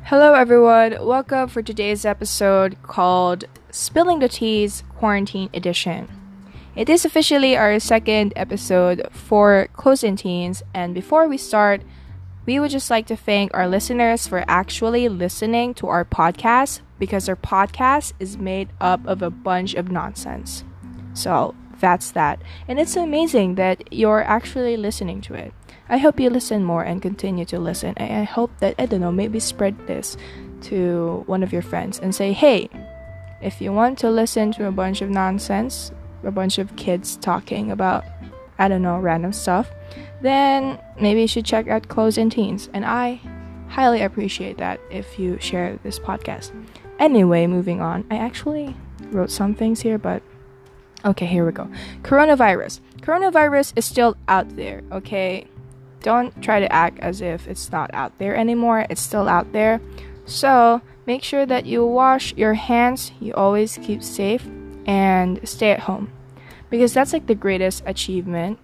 Hello, everyone. Welcome for today's episode called Spilling the Teas Quarantine Edition. It is officially our second episode for Close in Teens, and before we start, we would just like to thank our listeners for actually listening to our podcast because our podcast is made up of a bunch of nonsense. So that's that. And it's amazing that you're actually listening to it. I hope you listen more and continue to listen. I hope that, maybe spread this to one of your friends and say, hey, if you want to listen to a bunch of nonsense, a bunch of kids talking about, random stuff, then maybe you should check out Close in Teens. And I highly appreciate that if you share this podcast. Anyway, moving on. I actually wrote some things here, but okay, here we go. Coronavirus. Coronavirus is still out there, okay? Don't try to act as if it's not out there anymore. It's still out there. So make sure that you wash your hands, you always keep safe, and stay at home. Because that's like the greatest achievement.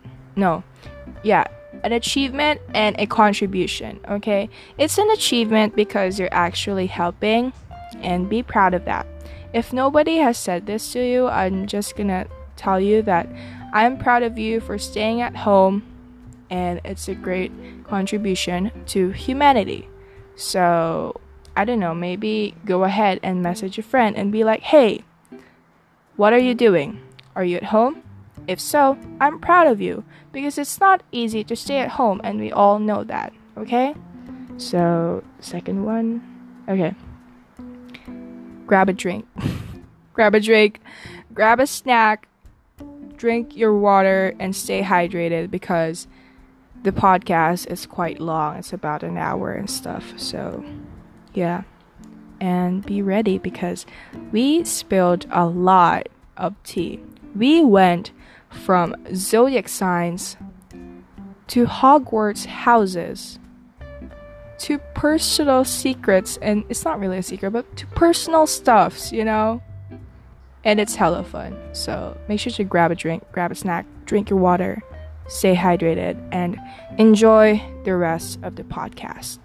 An achievement and a contribution, okay? It's an achievement because you're actually helping, and be proud of that. If nobody has said this to you, I'm just gonna tell you that I'm proud of you for staying at home, and it's a great contribution to humanity. So, maybe go ahead and message a friend and be like, hey, what are you doing? Are you at home? If so, I'm proud of you because it's not easy to stay at home and we all know that, okay? So, second one. Okay. Grab a drink. Grab a snack, drink your water, and stay hydrated because the podcast is quite long. It's about an hour and stuff. So, yeah. And be ready because we spilled a lot of tea. We went from zodiac signs to Hogwarts houses to personal secrets, and it's not really a secret, but to personal stuffs, And it's hella fun. So make sure to grab a drink, grab a snack, drink your water, stay hydrated, and enjoy the rest of the podcast.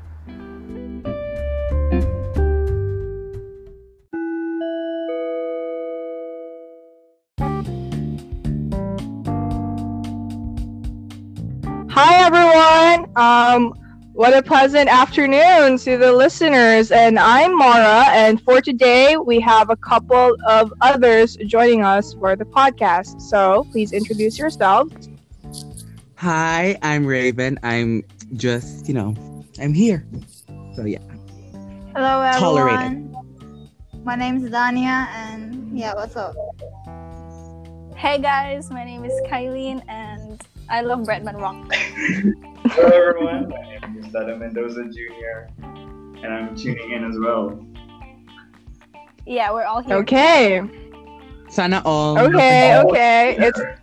Hi everyone! What a pleasant afternoon to the listeners, and I'm Mara, and for today we have a couple of others joining us for the podcast. So please introduce yourselves. Hi, I'm Raven. I'm just, I'm here. So yeah. Hello everyone. Tolerated. My name is Dania, and what's up? Hey guys, my name is Kylene, and I love Breadman Rock. Hello everyone, my name is Sada Mendoza Jr. and I'm tuning in as well. Yeah, we're all here. Okay. Sana all. Okay.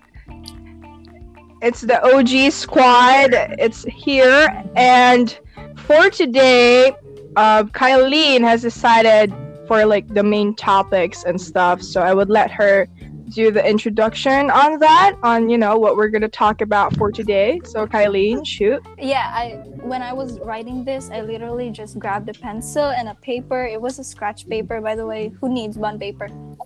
It's the OG squad. It's here, and for today, Kylene has decided for the main topics and stuff. So I would let her do the introduction on that, on what we're gonna talk about for today. So Kylene, shoot. Yeah, when I was writing this, I literally just grabbed a pencil and a paper. It was a scratch paper, by the way. Who needs bond paper?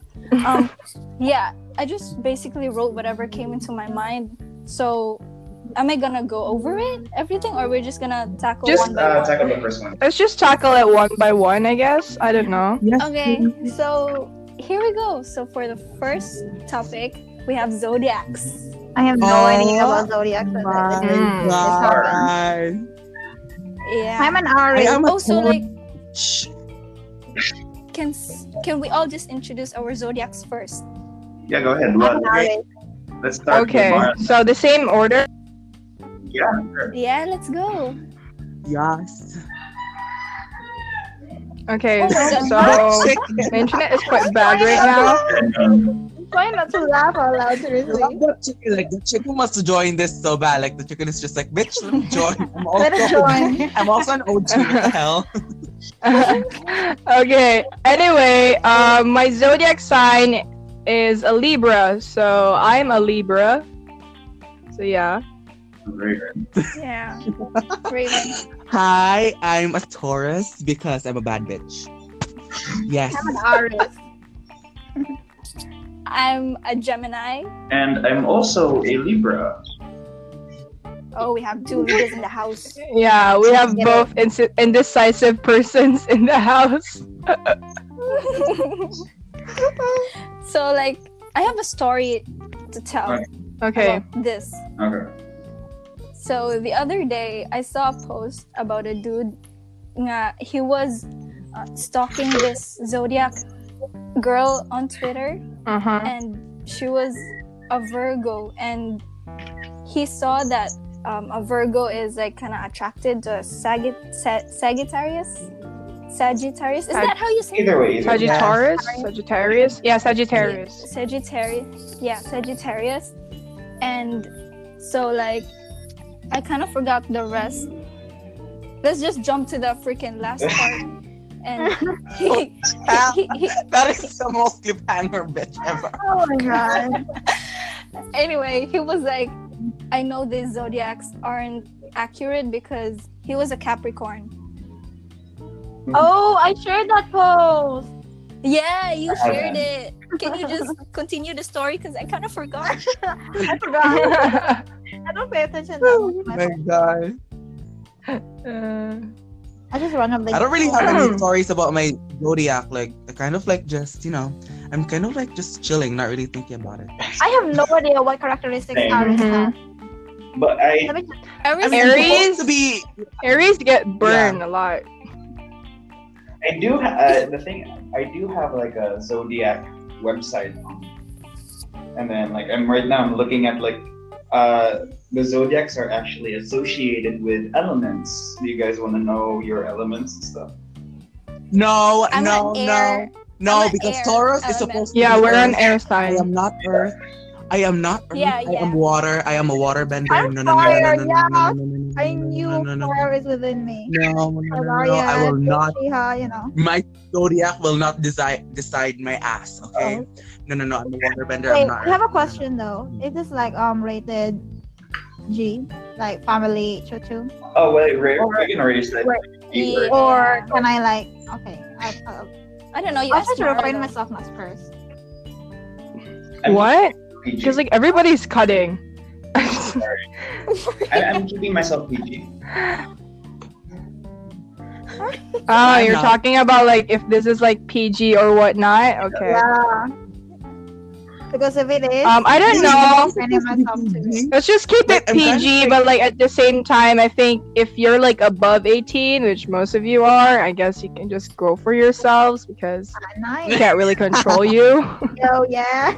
I just basically wrote whatever came into my mind. So am I gonna go over it, everything, or we're just gonna tackle one by one? Tackle the first one. Let's just tackle it one by one, I guess. I don't know. Yes. Okay, so here we go. So for the first topic, we have zodiacs. I have no idea about zodiac. Yeah. I'm an Aries. Also, Shh. can we all just introduce our zodiacs first? Yeah, go ahead. I'm an Aries. Let's start Okay, with Mara. so the same order. Yeah, sure. Yeah, let's go. Yes. Okay, Oh my so the internet is quite bad right now. Try not to laugh out loud, seriously. The chicken wants to join this so bad. The chicken is just like, bitch, let me join. Let us join. I'm also an OG. What the hell? Okay, anyway, my zodiac sign is a Libra, so I'm a Libra. So yeah. Raven. Yeah. Raven. Hi, I'm a Taurus because I'm a bad bitch. Yes. I'm an artist. I'm a Gemini. And I'm also a Libra. Oh, we have two leaders in the house. Yeah, we have both indecisive persons in the house. So, like, I have a story to tell Right. Okay. about this. Okay. So the other day, I saw a post about a dude. He was stalking this zodiac girl on Twitter, Uh-huh. and she was a Virgo, and he saw that a Virgo is like kind of attracted to Sagittarius. Sagittarius. Is that how you say it? Either way. Sagittarius? Sagittarius? Yeah, Sagittarius. Sagittarius. Yeah, Sagittarius. And so, like, I kind of forgot the rest. Let's just jump to the freaking last part. And he That is the most cliffhanger bitch ever. Oh my god. anyway, he was like, I know these zodiacs aren't accurate because he was a Capricorn. Oh, I shared that post. Yeah, you shared it. Can you just continue the story? Because I kind of forgot. I forgot. I don't pay attention that Oh much. my god. I just randomly. I don't really have any stories about my zodiac. Like, I kind of like just, I'm kind of like just chilling, not really thinking about it. I have no idea what characteristics Same. Aries Mhm. have. But I Let me- Aries, I'm supposed Aries? to be. Aries get burned a lot. do the thing. I do have like a zodiac website, and then like I'm looking at like the zodiacs are actually associated with elements. Do you guys want to know your elements and stuff? No, I'm no, an air. no, I'm an because air Taurus is element. supposed to Yeah, be we're an earth. air I sign. am not earth. I am not earth. Yeah, I yeah. am water. I am a water bender. I'm No, no, no, no, fire, no, no, yeah. no, no, no, no, I no, knew no, no, no, fire is within me. no, no, no, no, no, I will not. Shiha, My zodiac will not decide my ass. Okay. No, I'm a water bender. Wait, I'm not. I have a earth. question though. Is this like rated G, like family choo-choo, Oh wait, we're gonna raise that. Wait. deeper. or can I like? Okay, I don't know. You I'll asked try to Mara, refrain though. myself not first. I'm What? PG. Because like everybody's cutting. I'm keeping myself PG. Oh, I'm you're not. talking about like if this is like PG or whatnot. Okay. Yeah. Because if it is, I don't know. I'm refraining myself too. Let's just keep it Like, I'm kind of PG, like- but like at the same time, I think if you're like above 18, which most of you are, I guess you can just go for yourselves because we Nice. can't really control you. Yo, yeah.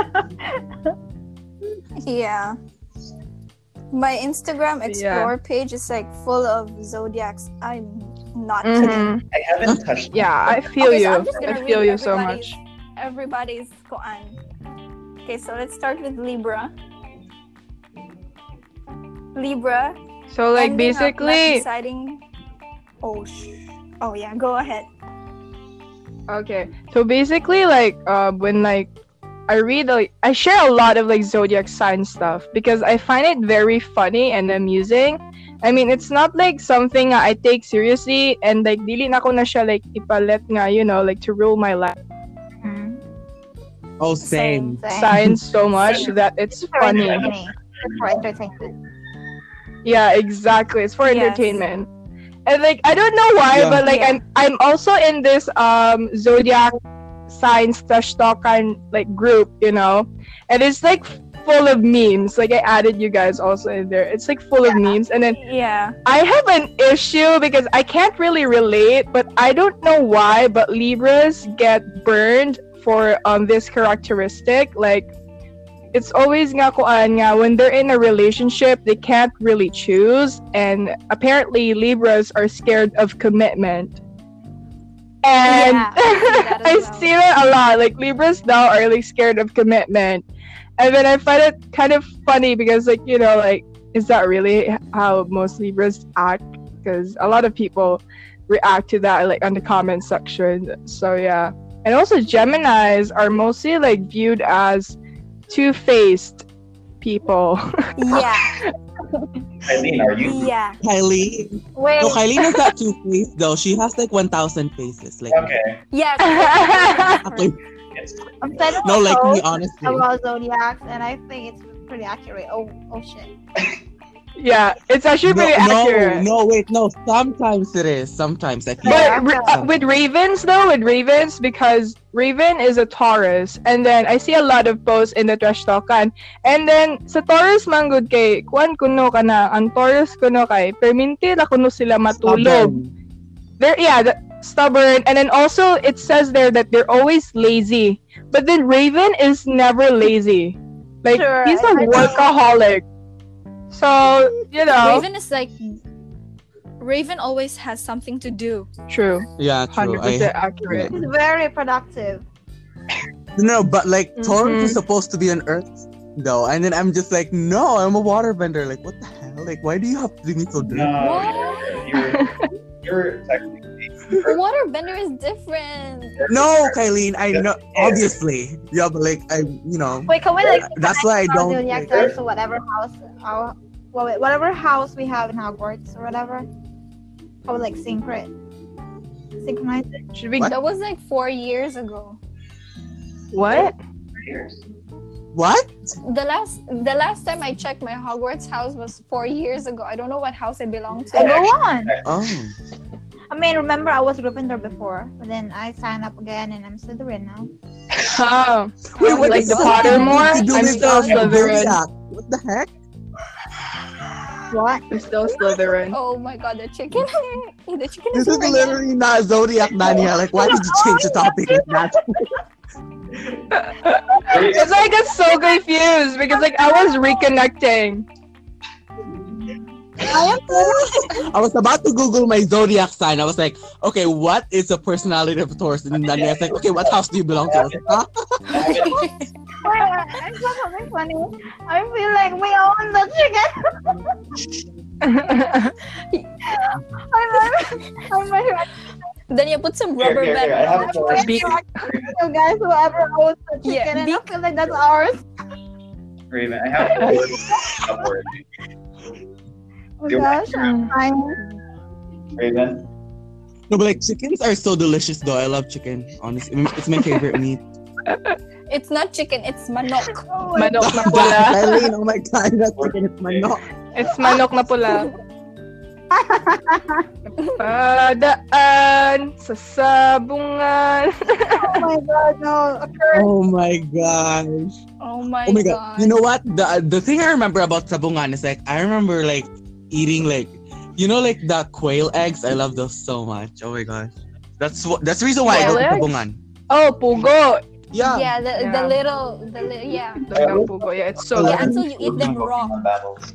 Yeah. My Instagram explore page is like full of zodiacs. I'm not kidding. Mhm. I haven't touched. Yeah, I feel Okay, you. so I'm just I gonna feel read you so much. Everybody's koan. Okay, so let's start with Libra. Libra. So like ending up not basically, deciding. Oh yeah, go ahead. okay. So basically, like when like I read like I share a lot of like zodiac sign stuff because I find it very funny and amusing. I mean, it's not like something I take seriously and like dili na ko na siya like ipalet nga, like to rule my life Oh, same. signs so much Same. that it's For funny. entertaining. It's for entertainment. Yeah, exactly. It's for Yes. entertainment. And like I don't know why, Yeah. but like Yeah. I'm also in this zodiac signs slash talk kind like group, and it's like full of memes. Like I added you guys also in there. It's like full of memes, and then Yeah. I have an issue because I can't really relate, but I don't know why. But Libras get burned for this characteristic. Like it's always nga kuan nga when they're in a relationship, they can't really choose, and apparently Libras are scared of commitment. And Yeah, I see that as I well. see that a lot. Like Libras now are like scared of commitment, and then I find it kind of funny because like like is that really how most Libras act? Because a lot of people react to that like on the comment section. So yeah, and also Geminis are mostly like viewed as two-faced people. Yeah. Eileen, are you? Yeah. Kylie. Wait, No, Kylie has that two face though. She has like 1,000 faces. Like, Okay. Yes. okay. Yes. I'm studying No, like me, post honestly. about zodiacs, and I think it's pretty accurate. Oh shit. Yeah, it's actually pretty accurate. No. Sometimes it is. Sometimes I feel. Yeah. But with Ravens because Raven is a Taurus, and then I see a lot of posts in the trash talkan, and then sa Taurus man gud kay kuan kuno kana ang Taurus kuno kay perminti ra kuno sila matulog. Stubborn, and then also it says there that they're always lazy, but then Raven is never lazy. Like Sure, he's a I know. workaholic. So Raven always has something to do. true, Yeah, true. 100% accurate. It's very productive. No, but like Taurus Mhm. is supposed to be an Earth though, and then I'm just like, no, I'm a waterbender. Like, what the hell? Like, why do you have to do me so dirty? No, you're technically. Waterbender is different. No, Kylene, I know, obviously. Yeah, but like, Wait, can we like? that's why I don't. Zodiac signs to whatever house, whatever house we have in Hogwarts or whatever. I would like synchronize it. Should we? What? That was like 4 years ago. What? What? The last time I checked, my Hogwarts house was 4 years ago. I don't know what house I belong to. Go on. Oh. I mean, remember I was Gryffindor before, but then I signed up again and I'm Slytherin now. Oh, Wait, what like does the that have Pottermore? to do I'm with still Slytherin. Zodiac? What the heck? What? I'm still Slytherin. Oh my god, the chicken! The chicken This is is over here. literally not Zodiac, Dania. Like, why did you change the topic like that? It's like I'm so confused because like I was reconnecting. I was about to Google my zodiac sign. I was like, okay, what is the personality of Taurus? And then I was like, okay, what house do you belong to? I was like, huh? I saw something funny. I feel like we own the chicken. I'm Then you put some rubber Here, band. I have a Taurus. you guys, whoever owns the chicken, Yeah, and I feel like that's ours. Raven, I have a Taurus upward. Oh gosh, I'm fine. Raven, No, but like chickens are so delicious though. I love chicken. Honestly, it's my favorite meat. It's not chicken, it's manok. Oh my Manok na pula. Eileen, oh my god, that chicken is manok. It's manok na pula. Padaan sa sabungan. Oh my god, no. A curse. Oh my gosh. Oh my, Oh my god. You know what? The thing I remember about sabungan is like I remember like eating like like the quail eggs. I love those so much. Oh my gosh. That's the reason why I Quail go to eggs? sabungan. Oh, pugo. Yeah. Yeah, the Yeah. little yeah. Talagang pugo. Yeah, it's so Yeah, good. until you eat them raw. battles.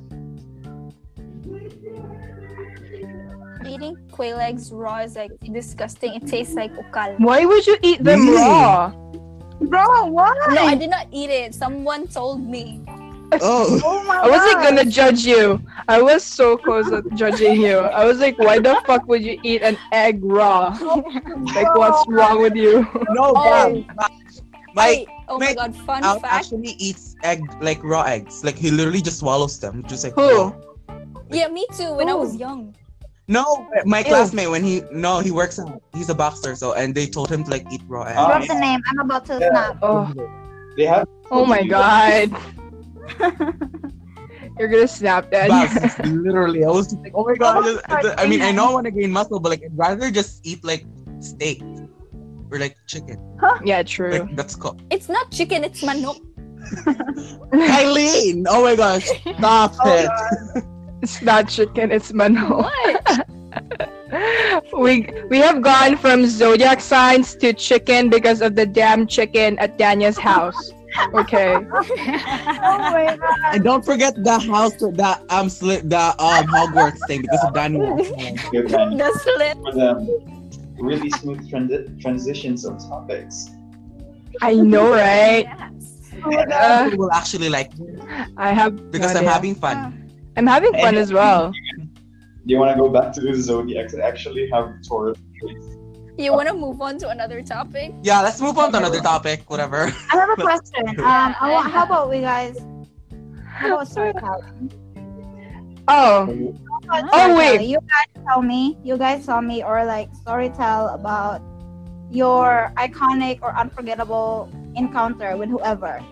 Eating quail eggs raw is like disgusting. It tastes like ukal. Why would you eat them Really? raw? Bro, what? No, I did not eat it. Someone told me. Oh. Oh my I wasn't god. gonna judge you. I was so close at judging you. I was like, why the fuck would you eat an egg raw? Like, what's wrong with you? No, Oh. my Oh my mate, god, fun Al fact. actually eats like raw eggs. Like he literally just swallows them. Just like Who? Yeah, me too when I was young. No, my Ew. classmate when he works out. He's a boxer, so and they told him to like eat raw eggs. What's the name? I'm about to snap. Oh, They have. oh my god. You're gonna snap that. Babs, literally, I was just like, oh my god. Oh, I mean, I know I want to gain muscle, but like I'd rather just eat like steak or like chicken. Yeah, true. Like that's cool. It's not chicken, it's manok. Eileen, oh my gosh, stop it. It's not chicken, it's manok. What? We have gone from zodiac signs to chicken because of the damn chicken at Danya's house. Okay. Oh my god. And don't forget the house with the Hogwarts thing because of Daniel. Good man. The slit. For the really smooth transitions of topics. I know, right? Yes. Oh my god. People will actually like I have because no I'm idea. having fun. I'm having fun as well. Do you want to go back to the zodiacs? I actually have Taurus. You want to move on to another topic? Yeah, let's move on to another topic. Whatever. I have a question. How about we guys? How about storytelling? Oh. Oh, wait. You guys tell me, or like story tell about your iconic or unforgettable encounter with whoever.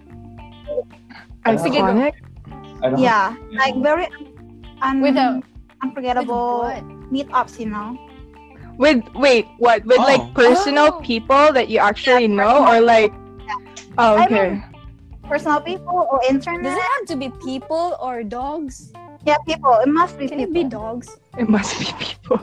Iconic? I don't Yeah, like very Without- unforgettable What? meetups, you know. With what? With Oh. like personal Oh. people that you actually know, or like? Oh, I okay. Personal people or internet. Does it have to be people or dogs? Yeah, people. It must be Can it people. be dogs? It must be people.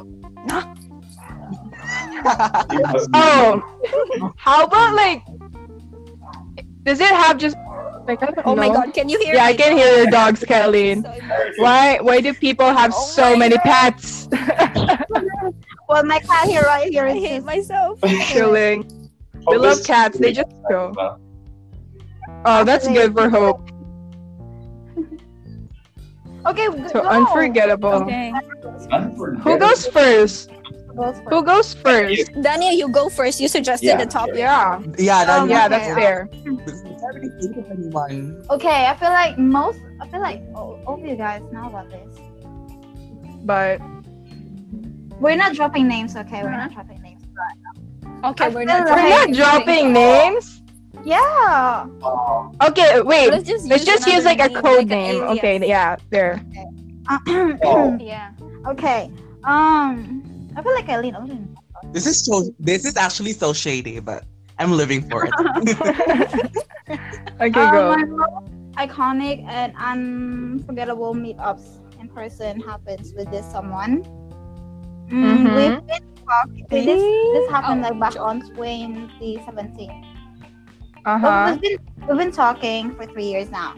It must be- Oh, how about like? Does it have just like? I don't Oh my know. god, can you hear Yeah, I me? can hear your dogs, Kathleen. So embarrassing. Why do people have Oh so my many God. pets? Well, my cat here, right here, I is hate just myself. Chilling. They Hope love is- cats. They just go. Oh, that's good for Hope. okay. So go. unforgettable. Okay. Who goes first? Goes first. Who goes first? Daniel, you go first. You suggested Yeah, the topic. Yeah, Yeah, that, yeah, okay, that's fair. because I already hated anyone. Okay, I feel like all of you guys know about this. But We're not dropping names, okay? We're not dropping names. Okay, I we're feel not. like- we're not dropping names. Yeah. Okay, wait. Let's just Let's just use like a another code like an name. alias. Okay, yeah, there. Oh. Yeah. Okay. I feel like I lean over. This is actually so shady, but I'm living for it. Okay, go. My most iconic and unforgettable meetups in person happens with this someone. Mhm. We've been talking. This happened Oh, like back joke. on 2017. Uh But huh. we've been talking for 3 years now.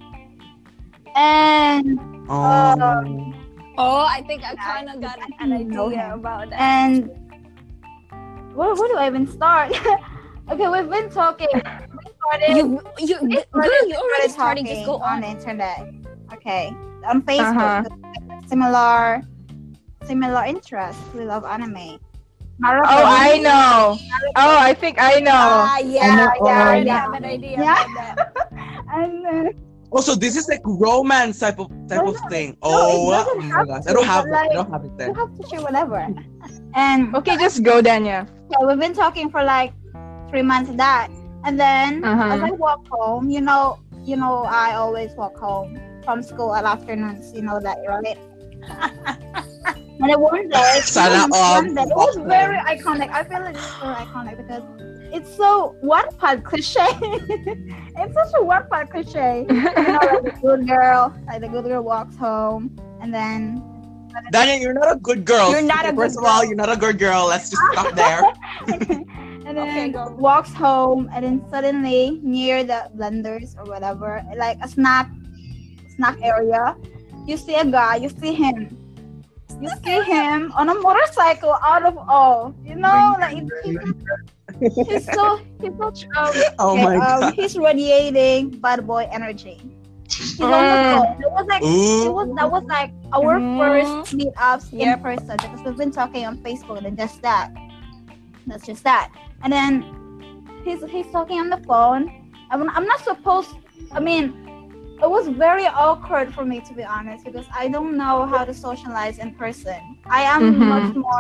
And Oh. Oh, I think I kind of got an know idea him. about that. and where do I even start? Okay, we've been talking. We started. Girl, you already started. Just go on on. the internet. Okay, on Facebook. Uh-huh. Similar interests. We love anime. Naruto. Oh, I know. Oh, I think I know. Ah, yeah, Oh, I already yeah. have an idea Yeah. about that. And then Also, this is like romance type of thing. Oh, doesn't my have gosh. to, I don't have but, it. I like, don't have it you then. have to share whatever. And Okay, just go, Danya. yeah, we've been talking for like 3 months of that. And then Uh-huh. as I walk home, you know, I always walk home from school at afternoons. You know that, right? And then one day, Sana all. it was very iconic. I feel like it's very iconic because it's so Wattpad cliche. It's such a Wattpad cliche. You know, like the good girl walks home, and then Daniel, you're not a good girl. You're not a good First of all, girl. you're not a good girl. Let's just stop there. and then Okay, go. walks home, and then suddenly near the blenders or whatever, like a snack area, you see a guy. You see him on a motorcycle out of all. You know, like he's so Oh my god. he's radiating bad boy energy. He's on the phone. It was like Ooh. that was like our Mhm. first meetups in Yep. person because we've been talking on Facebook and just that. That's just that. And then he's talking on the phone. I'm not supposed. I mean, it was very awkward for me to be honest because I don't know how to socialize in person. I am Mhm. much more,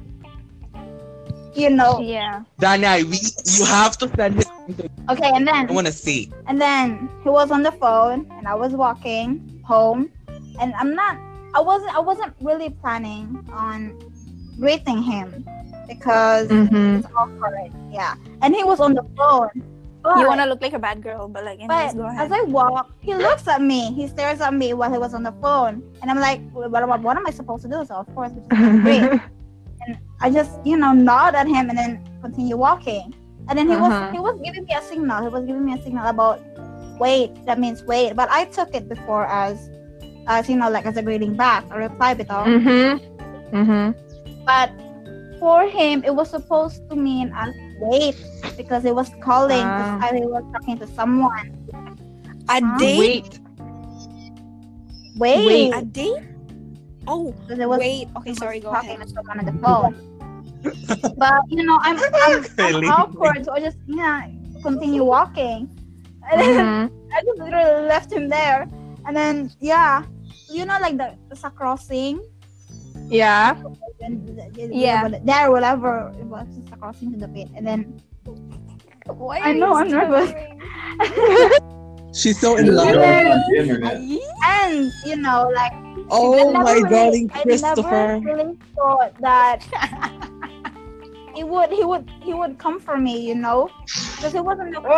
you know. Yeah. Daniel, you have to send him. Okay, and then I want to see. And then he was on the phone and I was walking home and I wasn't really planning on greeting him because Mm-hmm. it's awkward. Yeah. And he was on the phone. But, You want to look like a bad girl, but like, anyways, but go as ahead. I walk, he looks at me. He stares at me while he was on the phone. And I'm like, what am I supposed to do? So of course, we just greet. I just, nod at him and then continue walking. And then Uh-huh. he was giving me a signal. He was giving me a signal about wait. That means wait. But I took it before as like as a greeting back, a reply bitaw. Mm-hmm. Mm-hmm. But for him, it was supposed to mean as wait because it was calling. Ah. Because he was talking to someone. A Huh? date? Wait. Wait. A date? Oh, Because it was wait. Okay, sorry, go talking ahead. to someone on the phone. But I'm Really? awkward, so I just continue walking. And then Mm-hmm. I just literally left him there. And then you know, like the crossing. Yeah. Yeah. There, whatever it was, just crossing to the pit, and then Why I are know, you I'm nervous. stuttering? She's so in love. Yeah. On the internet. and you know, like Oh I never my really- darling I Christopher. never really thought that he would come for me, you know, because he wasn't the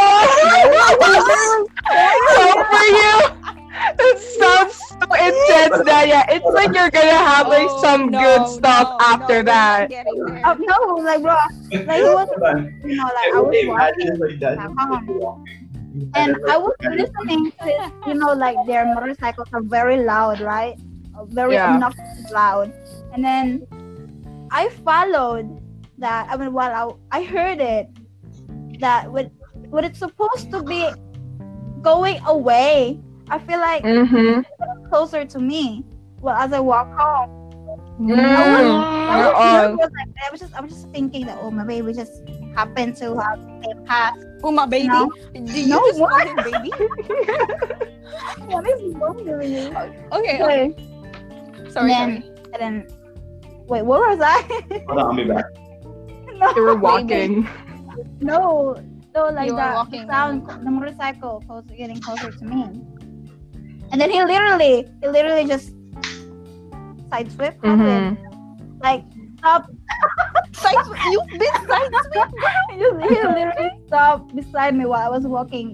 Oh, for you. It sounds so intense, Daya. It's like you're gonna have like some good stuff after that. no, like bro, like he was, Hold on. you know, like I was Okay, watching, imagine like that. and I was listening to his, you know, like their motorcycles are very loud, right? Very Yeah. obnoxious loud, and then I followed that. I mean, while I heard it, that when it's supposed to be going away, I feel like Mm-hmm. it's closer to me. Well, as I walk home, Mm. I was just thinking that maybe we just happened to have the same path. Oh, my baby. No. Do you No, just what? call him baby? What is wrong with you? Okay. Okay. Sorry. And then, wait, what was I? Hold on, I'll be back. No, You were walking. no, like You were that walking. sound, the motorcycle getting closer to me, and then he literally just side swept, Mm-hmm. like stop. You've been side sweep. He literally stopped beside me while I was walking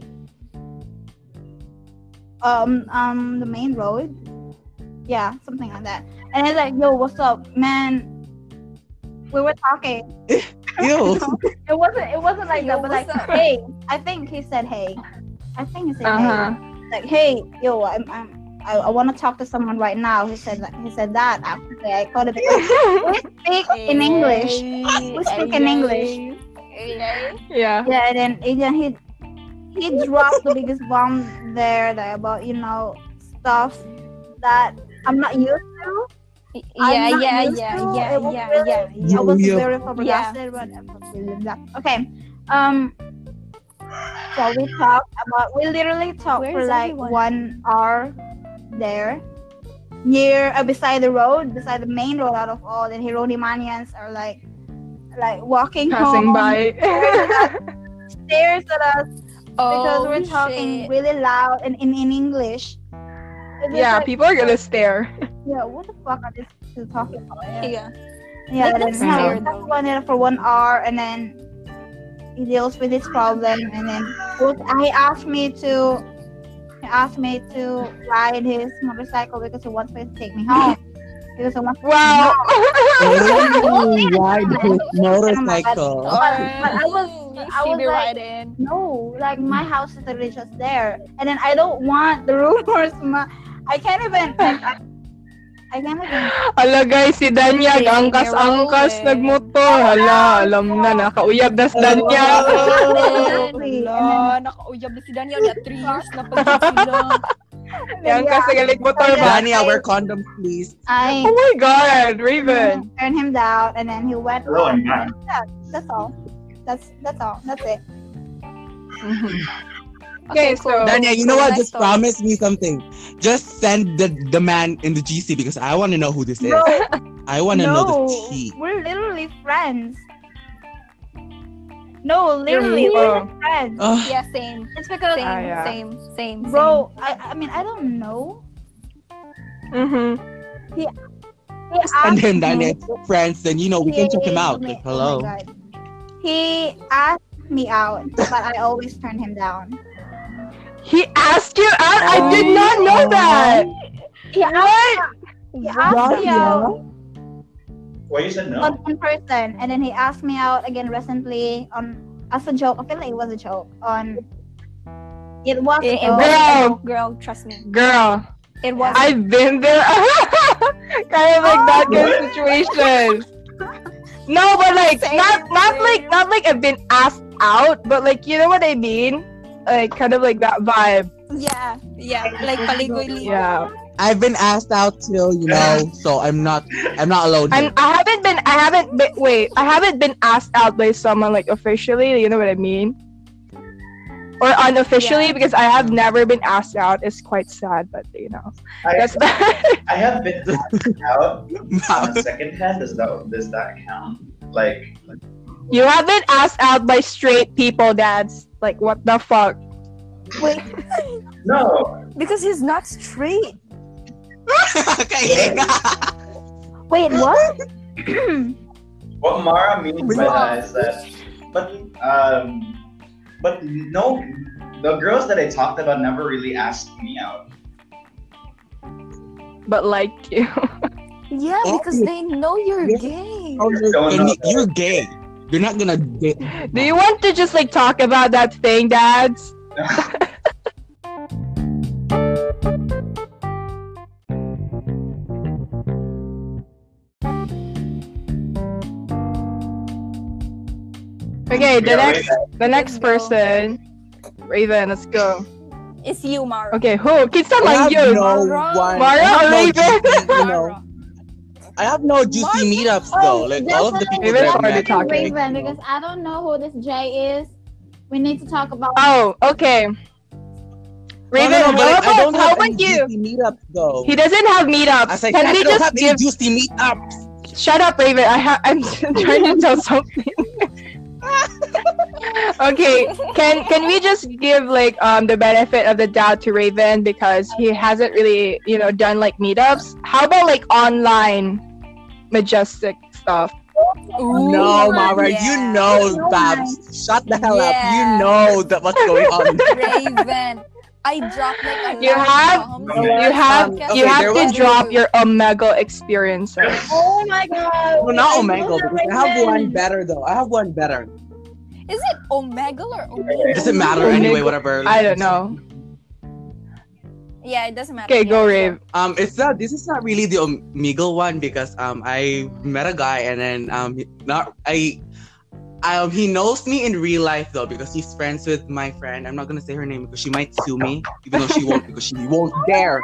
the main road. Yeah, something like that. And he's like, yo, what's up, man? We were talking. Ew. It wasn't like that, but like, what's up? hey. I think he said hey. Hey. Uh-huh. Like, hey, yo, I want to talk to someone right now. He said that. Actually, I called it. We speak in English. We speak in English. Yeah. Yeah, and then he dropped the biggest bomb there that about, you know, stuff that I'm not used to. Yeah. It was really- I was Yeah. very flabbergasted, but okay. So we literally talked Where for is like everyone? 1 hour there, near beside the road, beside the main road out of all. And Hironimanians are like walking Passing home, by. stares at us because Oh, we're talking shit. really loud and in English. It's just Yeah, like, people are gonna stare. yeah, what the fuck are these two talking about? Yeah. Yeah, Let and them then stare, we though. talked about it for 1 hour, and then he deals with his problem, and then he asked me to ride his motorcycle because he wants me to take me home. Because he wants to Wow. Oh, ride his motorcycle. But I was CB like- riding. no, like my house is literally just there, and then I don't want the rumors. I can't even. I can't even. Hala guys, si Danyag, angkas-angkas nagmotor. Hala, alam na, nakauyab na si Danyag. Exactly. Wala, nakauyab na si Daniel niya. 3 years na pag sila. Angkas na galit motor ba? Dania, wear condoms, please. I Oh my God, Raven. turned him down, and then he went. Hello, I'm home. back. Yeah, that's all. That's all. That's it. Okay, so Dania, you know what? nice Just story. promise me something. Just send the man in the GC because I want to know who this is. Bro, I want to know the tea. we're literally friends. No, literally, Oh. we're friends. Ugh. Yeah, same. It's because, Same, yeah. same. bro, I mean, I don't know. Mhm. He Send him, asked Dania. me- Friends, then you know we can check him out. He- Like, hello. Oh my God. He asked me out, but I always turn him down. He asked you out? I did not know that. He asked me out Why you said no? in person, and then he asked me out again recently as a joke. I feel like it was a joke. It was a joke. Girl, trust me. Girl, It was. I've been there. Kind of like that kind of situation. No, but like Same, not like I've been asked out, but like you know what I mean? Like kind of like that vibe. Yeah, like paligoy. Yeah. I've been asked out till, you know, so I'm not alone here. I haven't been asked out by someone like officially, you know what I mean? or unofficially Yeah. because I have never been asked out. It's quite sad, but you know, I, that's I have been asked out on a second hand. Does that count? Like, you haven't asked out by straight people, dads. Like what the fuck? Wait, no. because he's not straight. Okay. Wait, what? What Mara means by that is that, but no, the girls that I talked about never really asked me out. But like you. Yeah, Oh. because they know you're gay. Oh, Don't know you're gay. You're not gonna date. Do you want to just like talk about that thing, dads? Okay, the next person, Raven, let's go. It's you, Mara. Okay, who? Kita I lang have yun. no Mara. one. Mara I have or no Raven? juicy, you know, Mara. I have no juicy meetups though. Like all of the people Raven's that I've already met, talking. like, Raven, because I don't know who this Jay is. We need to talk about. Oh, okay. Raven, no, but like, I don't how have about any you? juicy meetups though. He doesn't have meetups. I said, Can I we don't just have give? any juicy meetups. Shut up, Raven. I'm trying to tell something. Okay, can we just give like the benefit of the doubt to Raven because he hasn't really done like meetups? How about like online majestic stuff? No, Mara, yeah. you know, Babs. Shut the hell up. Yeah. You know that what's going on. Raven. I dropped like a You lot have- of bombs. You have okay, you have there to was- drop your Omegle experiences. Oh my god. Well, not I Omegle, know because I have Raven. one better though. I have one better. Is it Omegle or It Omegle? doesn't matter Omegle. anyway, whatever. I don't know. Yeah, it doesn't matter. Okay, go Yeah, Rave. It's not. This is not really the Omegle one because I met a guy and then he knows me in real life though because he's friends with my friend. I'm not gonna say her name because she might sue me, even though she won't because she won't dare.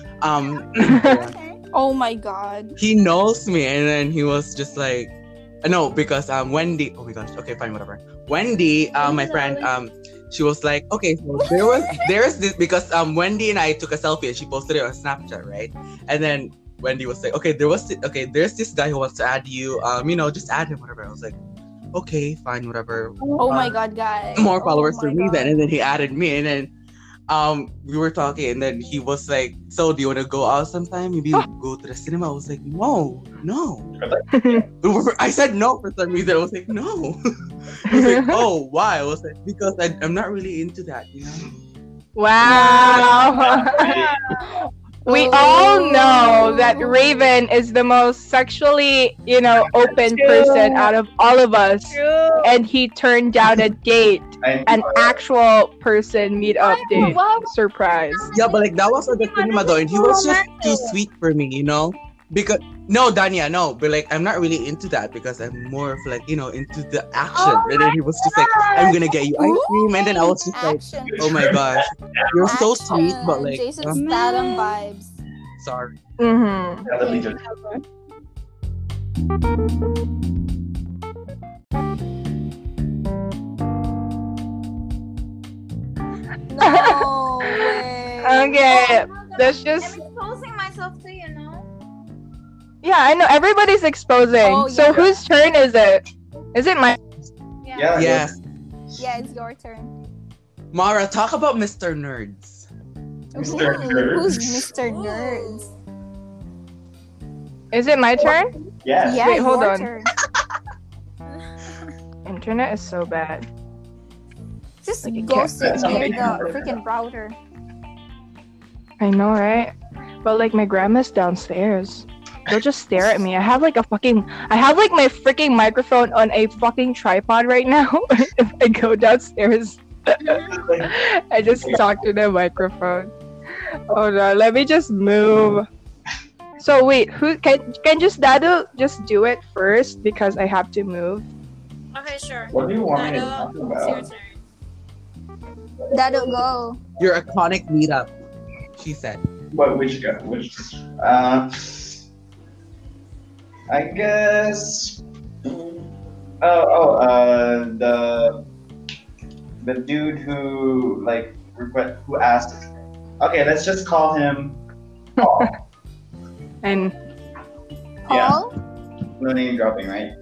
Yeah. Oh my god. He knows me and then he was just like, no, because Wendy. Oh my gosh. Okay, fine, whatever. Wendy, my friend, she was like, okay, so there's this because Wendy and I took a selfie and she posted it on Snapchat, right? And then Wendy was like, there's this guy who wants to add you, just add him, whatever. I was like, okay, fine, whatever. Oh my god, guys. More followers Oh for my me God. then, and then he added me, and then we were talking, and then he was like, so do you want to go out sometime? Maybe we'll go to the cinema. I was like, no. I said no for some reason. I was like, no. I was like, oh, why? I was like, because I'm not really into that, Wow. We all know that Raven is the most sexually, open person out of all of us. And he turned down a date, an actual person meetup date. Surprise. Yeah, but like that was at the cinema though, and he was just too sweet for me, Because no, Danya, no, but like I'm not really into that because I'm more of like into the action. And then he was just like, I'm gonna get you ice cream, and then I was just like, Action. oh my gosh, you're so sweet, Action. but like, Jason I'm Statham vibes. sorry. Mm-hmm. No way. Okay, let's just. I'm exposing myself to Yeah, I know everybody's exposing. Oh, So yeah. whose turn is it? Is it my? Yeah. Yes, Yeah, it's your turn. Mara, talk about Mr. Nerds. Mr. Ooh, Nerds. Who's Mr. Nerds? Is it my turn? Yeah. Yeah, Wait, hold your on. turn. Internet is so bad. Just Like, you go can't- sit That's near okay. the freaking router. I know, right? But like my grandma's downstairs. They'll just stare at me. I have like my freaking microphone on a fucking tripod right now. If I go downstairs, I just talk to the microphone. Hold on, let me just move. So wait, who can just Dado just do it first because I have to move. Okay, sure. What do you want me to talk Dado, it's your about? turn. That'll go. Your iconic meetup, she said. Which guy? I guess. The the dude who like who asked. Okay, let's just call him Paul. And Paul? No name dropping, right?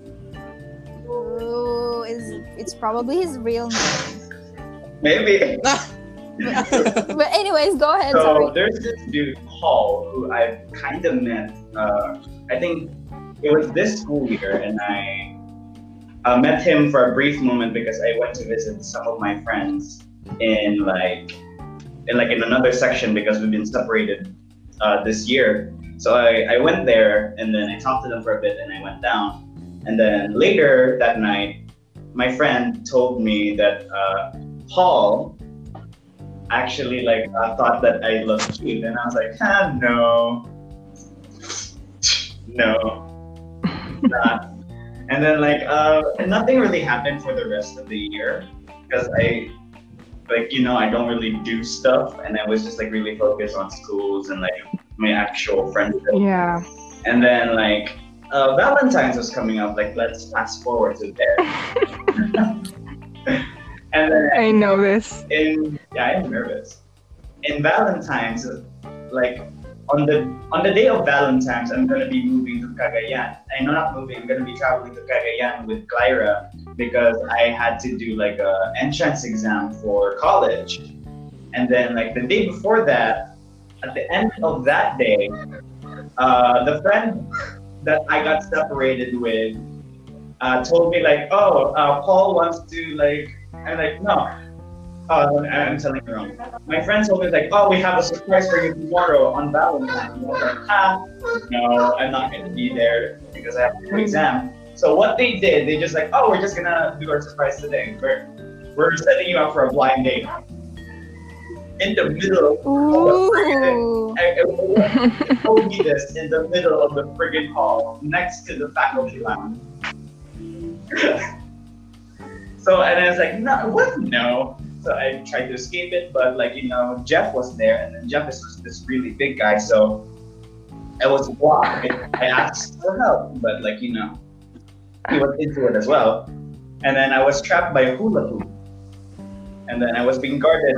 Oh, it's probably his real name. Maybe. But anyways, go ahead. So Sorry. there's this dude Paul who I kind of met. I think it was this school year, and I met him for a brief moment because I went to visit some of my friends in another section because we've been separated this year. So I went there and then I talked to them for a bit and I went down. And then later that night, my friend told me that Paul actually thought that I looked cute, and I was like, no, not. And then nothing really happened for the rest of the year because I don't really do stuff, and I was just really focused on schools and my actual friendship. yeah. And then Valentine's was coming up. Let's fast forward to there. And then I know this. I'm nervous. In Valentine's, on the day of Valentine's, I'm gonna be moving to Cagayan. I'm not moving. I'm gonna be traveling to Cagayan with Clyra because I had to do a entrance exam for college. And then the day before that, at the end of that day, the friend that I got separated with told me Paul wants to I'm like, no. I'm telling you wrong. My friend told me we have a surprise for you tomorrow on Valentine's. And I was like, no, I'm not gonna be there because I have an exam. So what they did, they just we're just gonna do our surprise today. We're setting you up for a blind date. In the middle Ooh. They told me this in the middle of the friggin' hall next to the faculty lounge. So, and I was like, no, what? No. So I tried to escape it, but Jeff was there, and then Jeff is this really big guy, so I was blocked. I asked for help, but he was into it as well. And then I was trapped by a hula hoop. And then I was being guarded.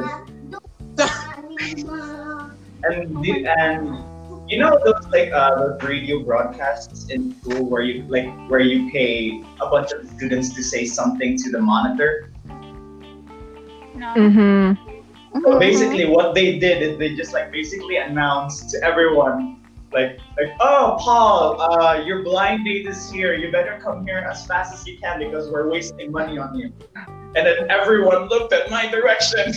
And you know those those radio broadcasts in school where you pay a bunch of students to say something to the monitor? No. Mm-hmm. So basically what they did is they just basically announced to everyone oh Paul, your blind date is here. You better come here as fast as you can because we're wasting money on you. And then everyone looked at my direction.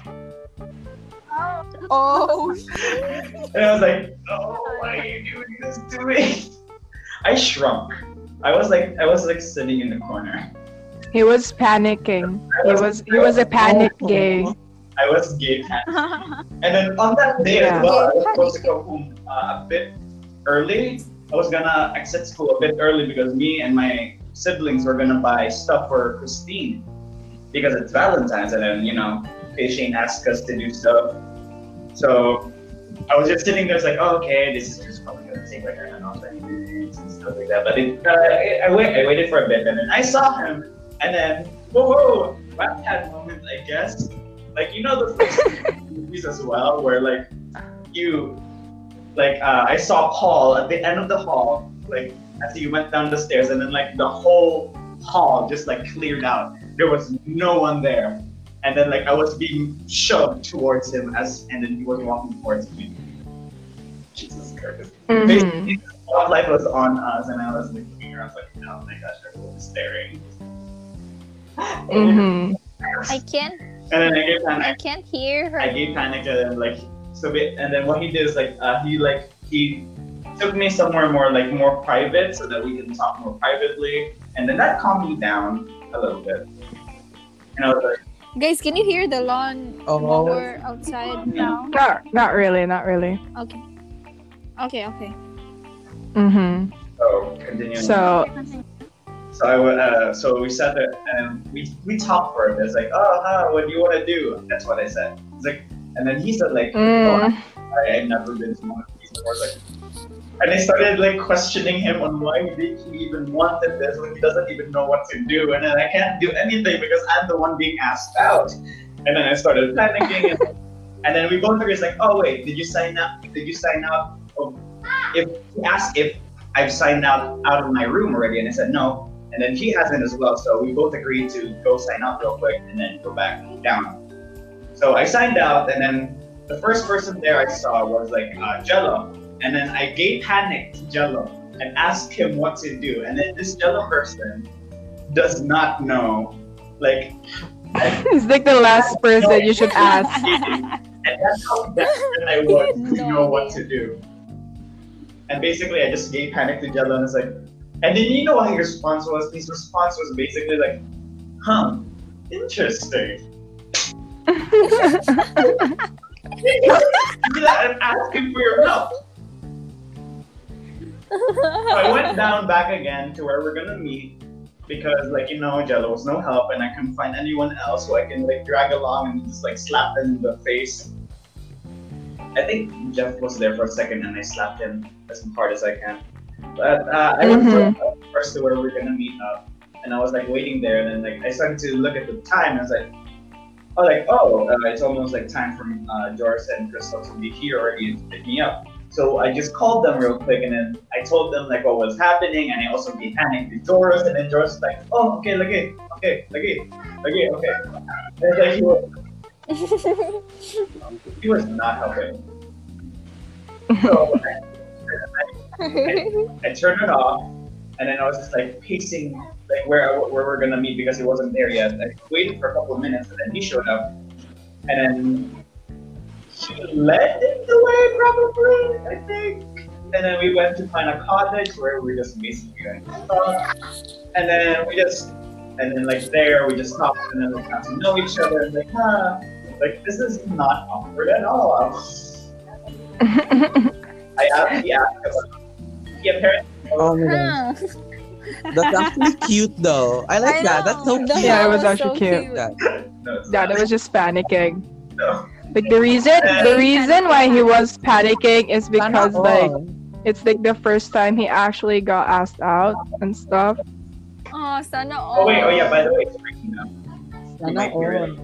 Oh. And I was like, oh, why are you doing this to me? I shrunk. I was sitting in the corner. He was panicking. He was a panic gay. I was gay panic. And then on that day as well, I was supposed to go home a bit early. I was gonna exit school a bit early because me and my siblings were gonna buy stuff for Christine because it's Valentine's, and then Shane asked us to do stuff. So I was just sitting there, oh, okay, this is just probably gonna take I don't know, 20 minutes and stuff like that. But I waited for a bit, and then I saw him, and then whoa, that moment, I guess. The movies as well, where I saw Paul at the end of the hall, as he went down the stairs, and then the whole hall just cleared out. There was no one there. And then I was being shoved towards him and then he was walking towards me. Jesus Christ. Mm-hmm. Basically, the spotlight was on us, and I was looking around oh my gosh, everyone was staring. Mm-hmm. I can't And then I gave panic. I can't hear her. I gave panic, and then and then what he did is he took me somewhere more private so that we can talk more privately, and then that calmed me down a little bit. And I was like, Guys, can you hear the lawn mower outside now? Not really. Okay. Mm-hmm. so continuing. So I would, so we sat there and we talked for a bit. It's what do you want to do? That's what I said. It's and then he said Mm. I've never been to one of these before. And I started like questioning him on why did he even wanted this when he doesn't even know what to do, and then I can't do anything because I'm the one being asked out. And then I started panicking, and then we both agreed like, oh wait, did you sign up? Did you sign up? If he asked if I've signed out of my room already, and I said no, and then he hasn't as well. So we both agreed to go sign up real quick and then go back down. So I signed out, and then the first person there I saw was like Jello. And then I gave panic to Jello and asked him what to do. And then this Jello person does not know, like... It's like the last person you should ask. And that's how desperate I was to know what to do. And basically I just gave panic to Jello and it's like... And then you know what his response was? His response was basically like, huh, interesting. I'm asking for your help. So I went down back again to where we're gonna meet because, like, you know, Jello was no help and I couldn't find anyone else who I can like drag along and just like slap them in the face. I think Jeff was there for a second and I slapped him as hard as I can. But I went first to where we're gonna meet up and I was like waiting there and then like I started to look at the time and I was like, it's almost like time for Joris and Crystal to be here already to pick me up. So I just called them real quick and then I told them like what was happening and I also gave panic to Joris and then Joris was like, oh, okay. And like, he was not helping. So I turned it off and then I was just like pacing like where we're gonna meet because he wasn't there yet. I waited for a couple of minutes and then he showed up and then he led the way probably, I think. And then we went to find a cottage where we just basically going to talk. And then we just talked and then we got to know each other and like this is not awkward at all. I asked about he apparently Oh my gosh. That's actually cute though. I like that. That's so cute. Yeah, it was actually cute. No, it's Yeah, not. that was just panicking. No. Like the reason why he was panicking is because like it's like the first time he actually got asked out and stuff. Oh, sana Oh wait, by the way, it's raining now. You might hear it.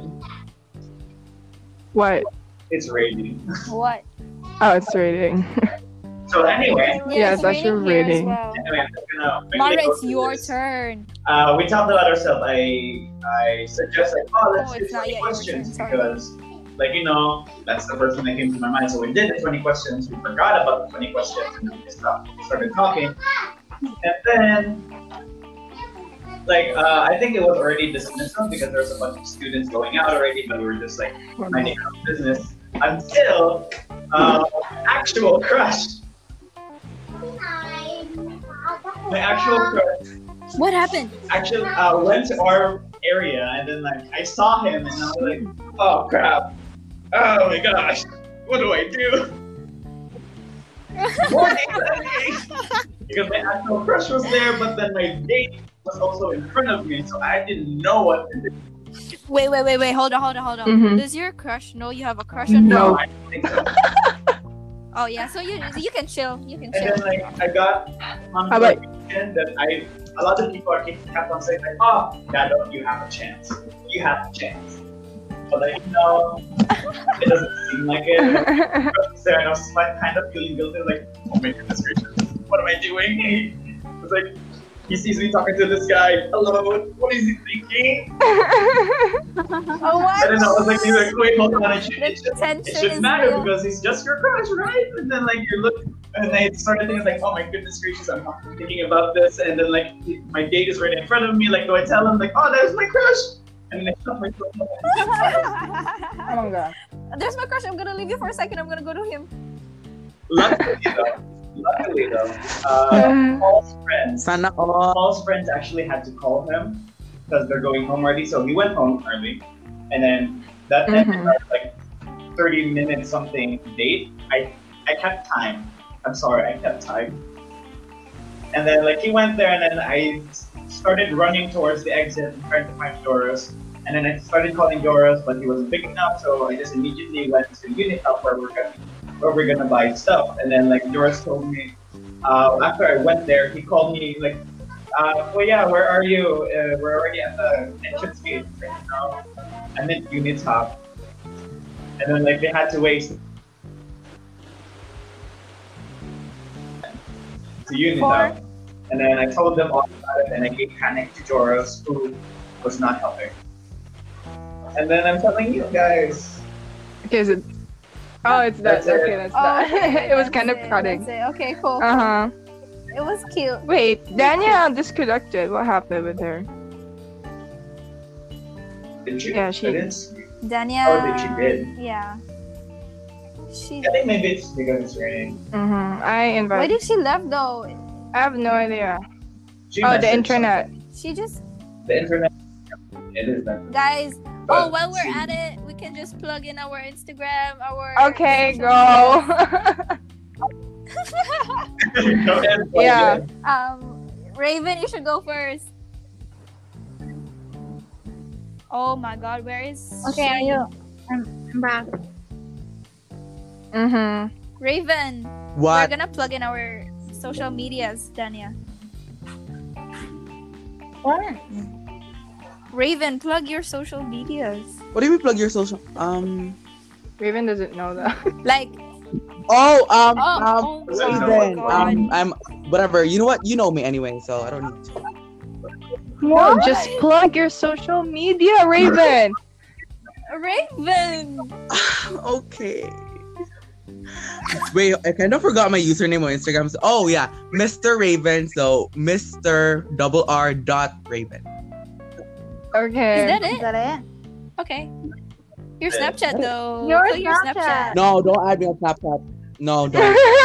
What? It's raining. What? Oh, it's raining. So anyway, Yeah, it's actually here as raining. well. I'm Mara, gonna go it's through your this. turn. We talked about ourselves. I suggest like, let's Oh, do it's not 20 yet your questions turn, sorry. because, like, you know, that's the first thing that came to my mind. So we did the 20 questions. We forgot about the 20 questions, and then we started talking. And then, like, I think it was already dismissed because there was a bunch of students going out already, but we were just like minding our own business until actual crush. My actual crush What happened? actually went to our area and then like I saw him and I was like, oh crap, oh my gosh, what do I do? Because my actual crush was there, but then my date was also in front of me, so I didn't know what to do. Wait. Hold on. Mhm. Does your crush know you have a crush on No. him? I don't think so. Oh yeah, so you can chill. You can And chill. then like I got How about- confirmation that a lot of people kept on saying like, oh, Dado, you have a chance. You have a chance. But like, no, it doesn't seem like it. I was there and I was like, kind of feeling guilty, like, oh my goodness gracious, what am I doing? It's like, he sees me talking to this guy alone. What is he thinking? Oh, what? And then I was like, he's like, wait, hold on, it The tension shouldn't is matter real. because he's just your crush, right? And then like you're looking, and I started thinking like, oh my goodness gracious, I'm thinking about this, and then like my date is right in front of me. Like, do I tell him like, oh, there's my crush? And then I stop myself. Oh my god. There's my crush. I'm gonna leave you for a second. I'm gonna go to him. Luckily though, Paul's friends. Sana all. Paul's friends actually had to call him because they're going home early, so he went home early, and then that ended our like 30-minute something date. I kept time. I'm sorry, I kept time. And then like he went there, and then I started running towards the exit and trying to find Joris. And then I started calling Joris, but he wasn't picking up, so I just immediately went to Unitop where we're gonna buy stuff. And then like Joris told me, after I went there, he called me like, "Oh yeah, where are you? We're already at the entrance gate right now. I'm in Unitop." And then like they had to wait to Unitop. And then I told them all about it, and I gave panic to Joros, who was not helping. And then I'm telling you guys. Okay, is it? Oh, it's that. That's it. Okay, that's that. Okay, It was that's kind of it, cutting. that's it. Okay, cool. Uh huh. It was cute. Wait, Danielle disconnected. What happened with her? Did she? Yeah, she- I didn't see. Dania. Oh, did she did? Yeah. She. I think maybe it's because it's raining. Mm-hmm. I Why invited. did she left though? I have no idea. She Oh, the messaged internet. something. She just The internet. It is that. Guys, But while we're she- at it, we can just plug in our Instagram, our Okay, social go. Go ahead, plug Yeah. it. Raven, you should go first. Oh my God, where is Okay, are you? I'm back. Mm-hmm. Raven? We're What? gonna plug in our social medias, Dania. What? Raven, plug your social medias. What do you mean plug your social? Raven doesn't know that. Like, Oh, oh my Raven. God. I'm whatever. You know what? You know me anyway, so I don't need to. No, just plug your social media, Raven. Raven! Okay. Wait, I kind of forgot my username on Instagram. So, oh yeah, Mr. Raven. So Mr. R. Raven. Okay. Is that Is it? that it? Okay. Your Snapchat though. Your Plug your Snapchat. No, don't add me on Snapchat. No, don't.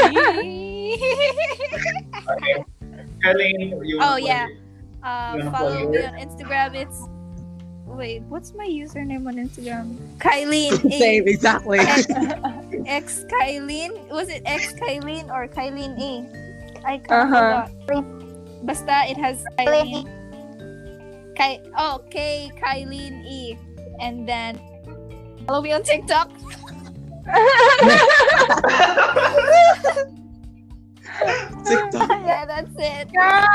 Okay. Eileen, you Oh, wanna plug yeah. it? You wanna Follow plug me it? on Instagram. It's what's my username on Instagram? Kylene Same, exactly. X Kylene. Was it X Kylene or Kylene A? I can't Uh-huh. forgot. Basta it has Kylene. K Kylene E. And then follow me on TikTok. TikTok. Yeah, that's it.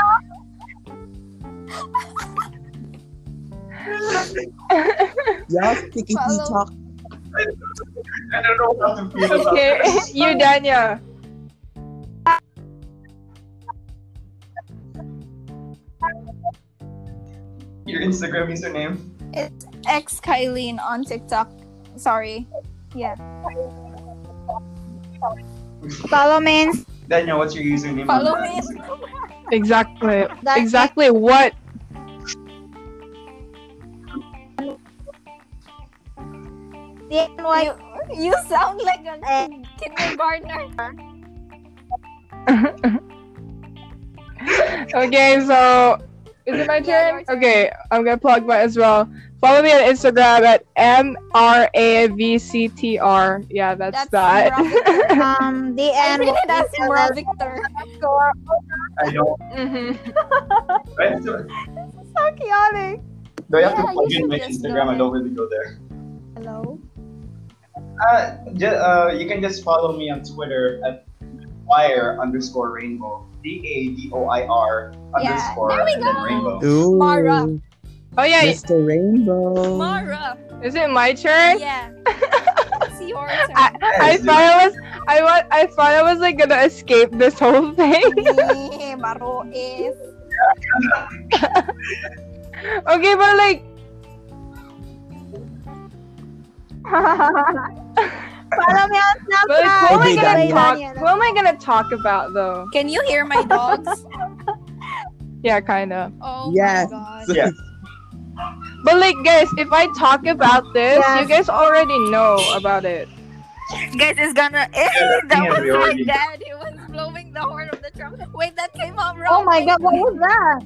Yeah, Tiki Follow. TikTok. I don't know how to feel about Okay, this. you, Dania. Your Instagram username. It's X Kylene on TikTok. Sorry. Yeah. Follow me. Daniel, what's your username? Follow on me. Instagram? Exactly. That's Exactly what? DNY. You sound like a kindergartner. Okay, so is it my Yeah, turn? your turn. Okay, I'm gonna plug mine as well. Follow me on Instagram at MRAVCTR. Yeah, that's that. The I end. really that's Bro Victor. I don't. Mhm. Right? So, So chaotic. do I have Yeah, to plug you in should my just go Instagram? I ahead. don't really go there. Hello. You can just follow me on Twitter at wire_rainbow. DADOIR underscore there we and then go. rainbow. Ooh. Mara. Oh yeah, Mr. Rainbow. Mara. is it my turn? Yeah. It's your turn. I thought I was like gonna escape this whole thing. Maro is. Okay, but like, Follow me on but like, Snapchat. who am I Okay, gonna Daniel. talk? Who am I gonna talk about though? Can you hear my dogs? Yeah, kinda. Oh Yes. my god. Yeah. But like, guys, if I talk about this, Yes. you guys already know about it. Guys, it's gonna. that That thing is was my already- dad. He was blowing the horn of the trumpet. Wait, that came out Oh wrong. my god, what was that?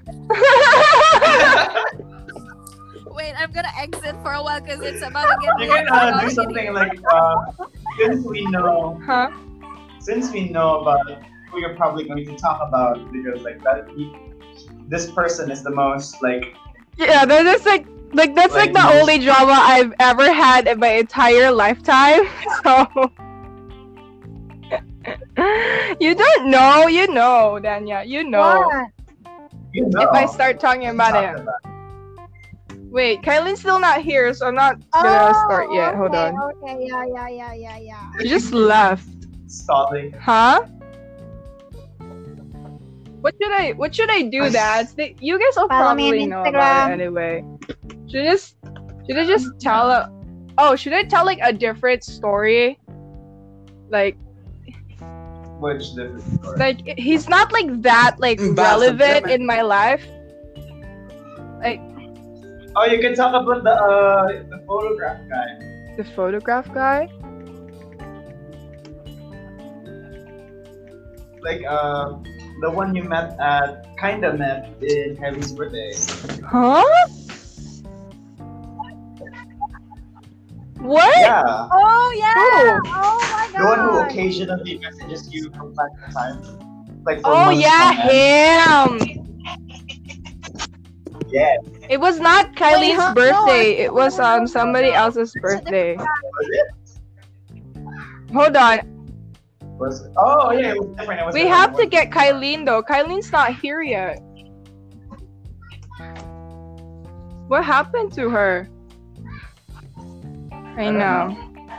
Wait, I'm gonna exit for a while because it's about to get You weird. can do something like since we know Huh? about who you're probably going to talk about, because like that this person is the most like Yeah, that's like that's like Like, the most- only drama I've ever had in my entire lifetime. So You don't know. You know, Danya. You know. What? You know. If I start talking about Talk it. about Wait, Kylene's still not here, so I'm not gonna start yet. Hold on. Okay, yeah. She just left. stalling. Huh? What should I do, Dad? You guys will Follow me on probably know about Instagram. it anyway. Should I just tell should I tell like a different story? Like Which different story? like he's not like that like relevant in my life. Like Oh, you can talk about the photograph guy. the photograph guy. Like the one you met kinda met in Kevin's birthday. Huh? What? Yeah. Oh yeah. Oh. Oh my The one who god. occasionally messages you from time to time. Like for Oh months yeah, on end. him. Yeah. It was not Kylie's huh? birthday. No, It was somebody else's birthday. Was it? Hold on. Was it? Oh yeah, it was different. It was We different. have to get Kylie though. Kylie's not here yet. What happened to her? I don't know.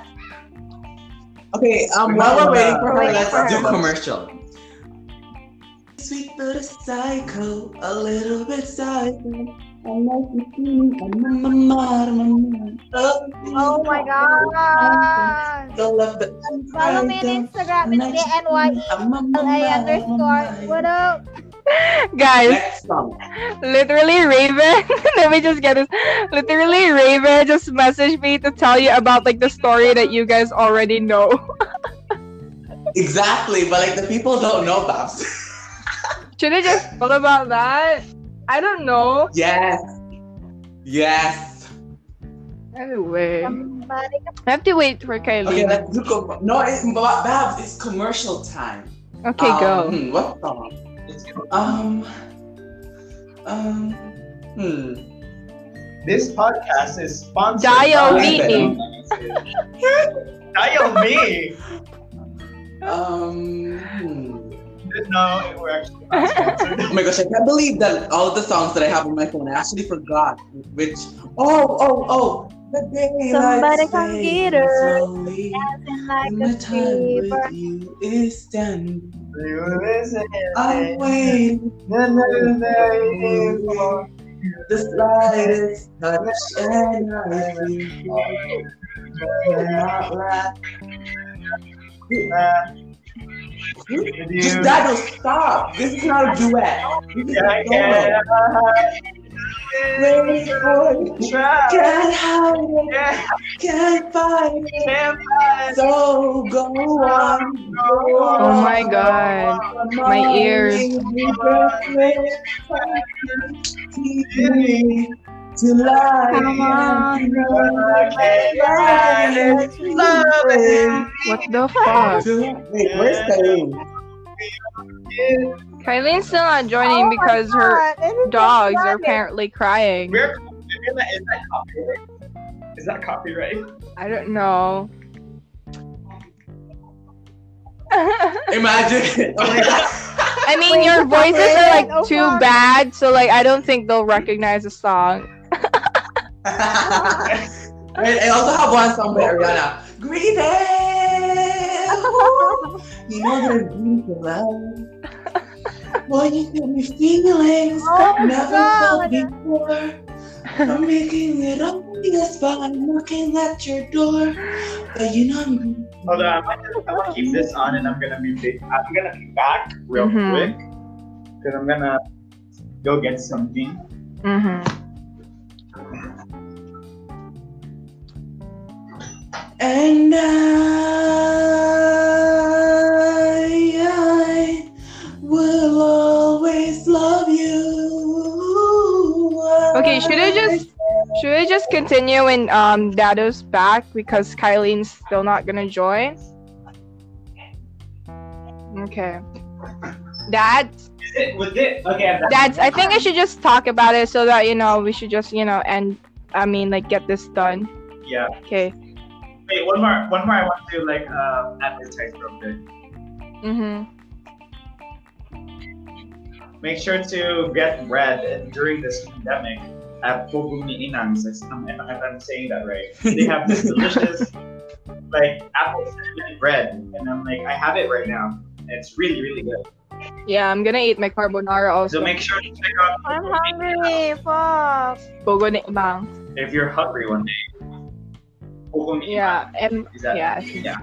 Okay, while we're waiting for her, let's do commercial. Sweet little psycho, a little bit psycho. I like you too. I'm on my mind. Oh my god. Don't love the Follow me on Instagram. It's ANYELA_. What up? Guys, Next song. literally Raven. Let me just get this. Literally Raven just messaged me to tell you about like the story that you guys already know. Exactly, but like the people don't know, Babs. Should I just talk about that? I don't know. Yes. Yes. Anyway, Somebody. I have to wait for Kylie. Okay, let's do Babs, it's commercial time. Okay, go. What song? This podcast is sponsored Dial by me. Dial me. Hmm. No, we're actually not sponsored. Oh my gosh, I can't believe that all of the songs that I have on my phone, I actually forgot which. The Somebody daylight come fades get her. slowly, Dancing like and my a time creeper. with you is done. You listen. I'm waiting for the slightest touch, and I feel cannot laugh. Just Dado, stop! This is not a duet. This is a solo. Wait for you. Can't hide it. Can't fight it. So go on. Oh my god. My ears. To lie. Come on. What the fuck? Wait, where's Kylie? Kylie's still not joining because her dogs are apparently crying. Is that copyright? Is that copyright? I don't know. Imagine. Oh my god. I mean, Wait, your the voices are copyright? like Oh, too fuck. bad, so like I don't think they'll recognize the song. Wait, I also have one song by Ariana. Grieving. You know that I'm beautiful love. Boy, you give me feelings Oh, never God. felt before. I'm making it obvious by knocking at your door. But you know I'm Hold on, I'm gonna keep this on and I'm gonna be back real Mhm. quick. Because I'm gonna go get something. Mm-hmm. And I will always love you. Okay, should I just continue when Dado's back because Kylie's still not gonna join? Okay. Dads, Okay, I'm back. Dads, I think I should just talk about it so that we should just get this done. Yeah. Okay. Wait, one more I want to advertise real quick. Mm-hmm. Make sure to get bread during this pandemic at Pogumi Inang's. If I'm saying that right. They have this delicious like apple cinnamon bread, and I'm like, I have it right now. It's really, really good. Yeah, I'm gonna eat my carbonara also. So make sure to check out I'm hungry. Fuck. Pogo ni Imang. if you're hungry one day. Pogumi Yeah, and Is that yeah. yeah.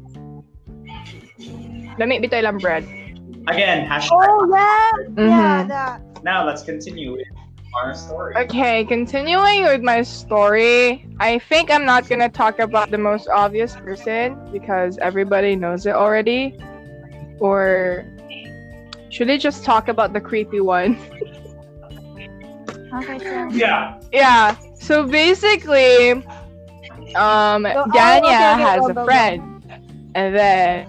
Lami bitoy lang bread. Again, hashtag. Oh yeah. Yeah. Mhm. That. Now let's continue with our story. Okay, continuing with my story, I think I'm not gonna talk about the most obvious person because everybody knows it already. Or should I just talk about the creepy one? Okay, sure. Yeah. Yeah. So basically, Danya has a friend, and then,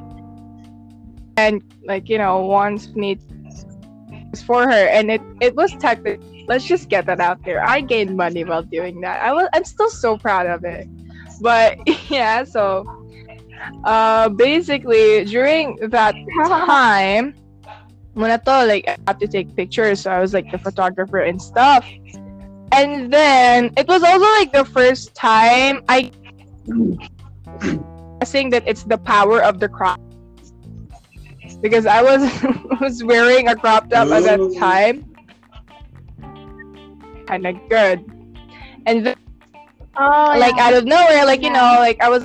like, you know, wants me for her, and it was technically. Let's just get that out there. I gained money while doing that. I'm still so proud of it. But yeah, so basically during that time, when I thought like I have to take pictures, so I was like the photographer and stuff. And then it was also like the first time I saying that it's the power of the crop, because I was was wearing a crop top at that time. Kind of good, and then, Oh, like yeah. out of nowhere, like you know, like I was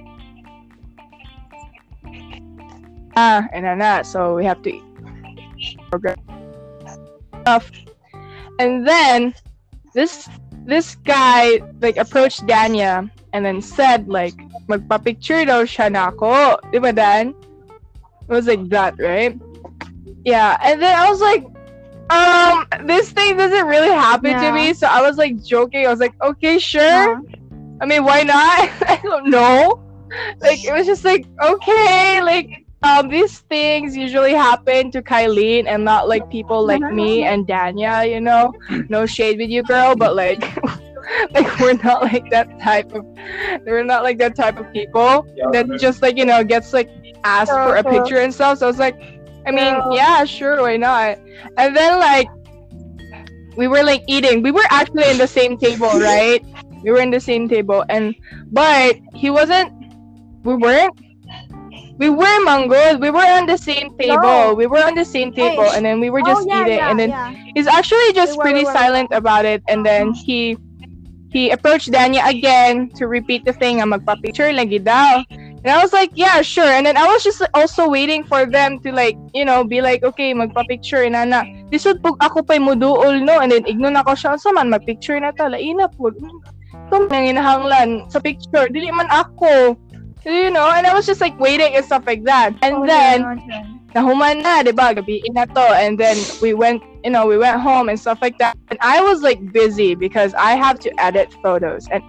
and then that, so we have to program stuff, and then this guy like approached Danya and then said like magpa-picture daw siya nako, di ba Dan? It was like that, right? Yeah, and then I was like, this thing doesn't really happen to Yeah. me, so I was like joking. I was like, okay, sure. Yeah. I mean, why not? I don't know. Like, it was just like, okay, like, these things usually happen to Kylene and not like people like me and Danya, you know? No shade with you, girl, but like, like we're not like that type of people that just like, you know, gets like asked for a picture and stuff. So I was like, I mean, yeah, sure, why not? And then like, we were like eating. We were actually in the same table, right? We were in the same table, but he wasn't. We weren't. We were mangoed. We were on the same table. No. We were on the same table, and then we were just eating. And then he's actually just We were, pretty we were. silent about it. And then he approached Danya again to repeat the thing. Magpa-picture lagi daw. And I was like, yeah, sure. And then I was just also waiting for them to like, you know, be like, okay, magpa-picture na na. Lisod pug ako pa'y muduol, no? And then ignon ako siya. So man, mag-picture na ta. Laina po. Ito man hinahanglan sa picture. Dili man ako. You know? And I was just like waiting and stuff like that. And then, nahuman na, diba? Gabiin na to. And then we went home and stuff like that. And I was like busy because I have to edit photos. And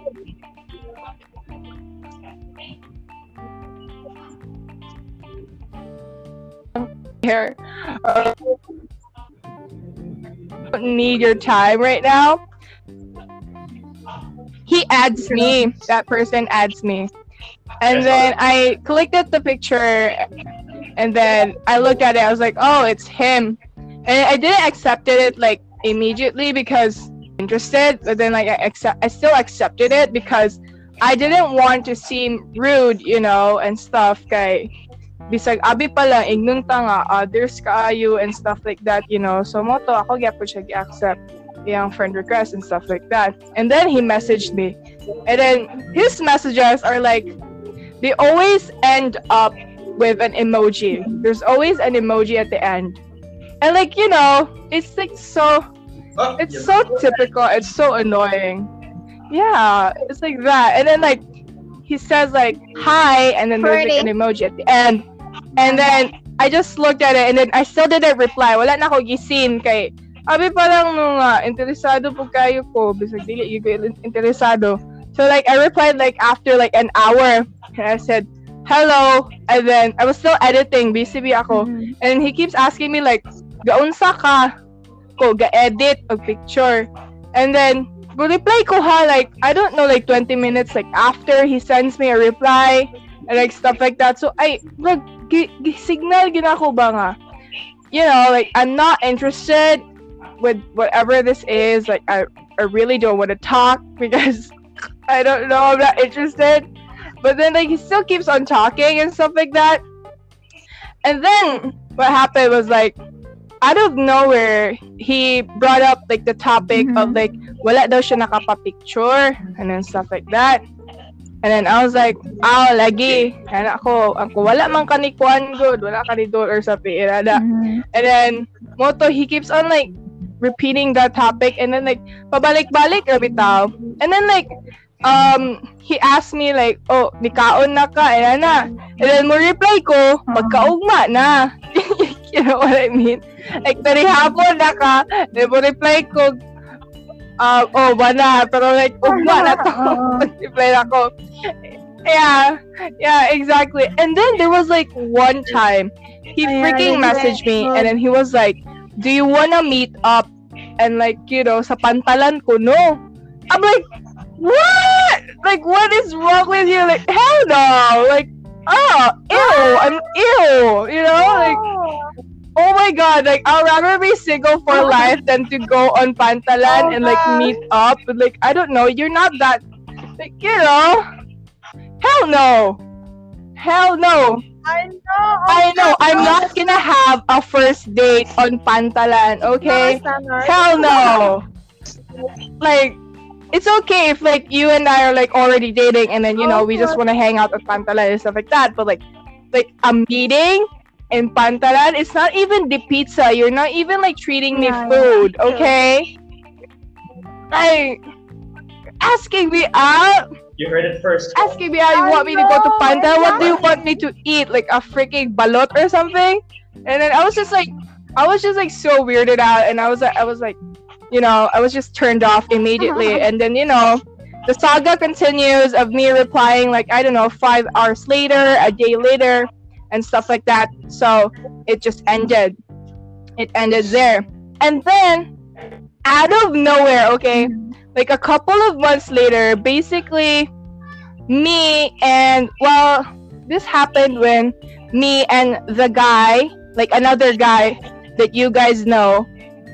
here, don't need your time right now. He adds me. That person adds me. And then I clicked at the picture, and then I looked at it. I was like, "Oh, it's him." And I didn't accept it like immediately because I'm interested. But then like I still accepted it because I didn't want to seem rude, you know, and stuff. Kay bisag abi pala ignon ta nga others kaayo and stuff like that, you know. So mo to ako gyapon siya gi-accept yung friend request and stuff like that. And then he messaged me, and then his messages are like, they always end up with an emoji. There's always an emoji at the end, and like, you know, it's like so typical. It's so annoying. Yeah, it's like that. And then like he says like hi, and then there's like an emoji at the end. And then I just looked at it, and then I still didn't reply. Wala na ako gisin kay abi parang no nga interesado po kayo ko bisag dili gyud interesado. So like I replied like after like an hour, and I said hello, and then I was still editing, busy ako. And he keeps asking me like gaunsa ka ko ga-edit og picture. And then go reply ko ha, like I don't know, like 20 minutes like after he sends me a reply and like stuff like that. So I like signal ginako ba nga? You know, like, I'm not interested with whatever this is. Like, I really don't want to talk because I don't know, I'm not interested. But then, like, he still keeps on talking and stuff like that. And then what happened was, like, out of nowhere, he brought up, like, the topic of, like, wala daw siya nakapapicture and then stuff like that. And then I was like, lagi. And ako wala man kanikuan good, wala kanidol or something. And then, moto, he keeps on, like, repeating that topic. And then, like, pabalik-balik na bitaw. And then, like, he asked me, like, oh, nikaon na ka, and then mo reply ko, magkaugma na. You know what I mean? Like, tarihapon na ka, then mo reply ko, oh, bana, pero like, ugma na to. Reply na ko. Yeah, exactly. And then there was, like, one time, he freaking messaged me, and then he was like, do you wanna meet up and, like, you know, sa pantalan ko, no? I'm like, what? Like, what is wrong with you? Like, hell no. Like, ew. I'm ew. You know, like, oh my god. Like, I'd rather be single for life than to go on Pantalan and, like, meet up. But, like, I don't know. You're not that, like, you know. Hell no. Hell no. I know. I'm not gonna have a first date on Pantalan, okay? Hell no. Like, it's okay if, like, you and I are, like, already dating and then, you know, we just want to hang out at Pantalan and stuff like that. But, like a meeting in Pantalan, it's not even the pizza. You're not even, like, treating me food, okay? Like, asking me out. You heard it first. Asking me out, you want me to go to Pantalan? What do you want me to eat? Like, a freaking balot or something? And then I was just, like, so weirded out. And I was like, you know, I was just turned off immediately. And then, you know, the saga continues of me replying, like, I don't know, 5 hours later, a day later, and stuff like that. So it just ended. It ended there. And then, out of nowhere, okay, like a couple of months later, basically, me and, well, this happened when me and the guy, like another guy that you guys know,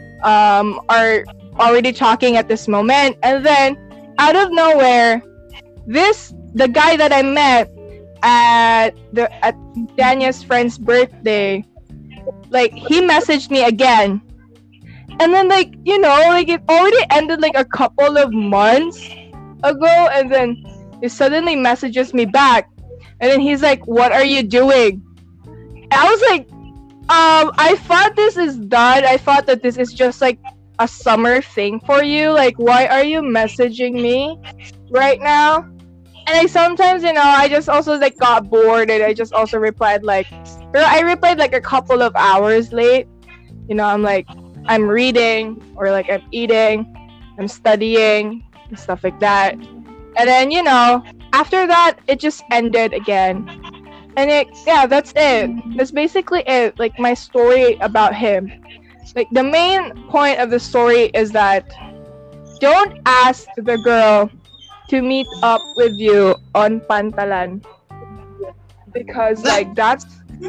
are already talking at this moment. And then out of nowhere, the guy that I met at Danya's friend's birthday, like, he messaged me again. And then, like, you know, like, it already ended like a couple of months ago, and then he suddenly messages me back. And then he's like, what are you doing? And I was like, I thought this is done. I thought that this is just, like, a summer thing for you. Like, why are you messaging me right now? And I sometimes, you know, I just also, like, got bored, and I just also replied, like, I replied, like, a couple of hours late. You know, I'm like, I'm reading, or, like, I'm eating, I'm studying, and stuff like that. And then, you know, after that, it just ended again. And that's it. That's basically it. Like, my story about him. Like, the main point of the story is that don't ask the girl to meet up with you on Pantalan. Because, like, that's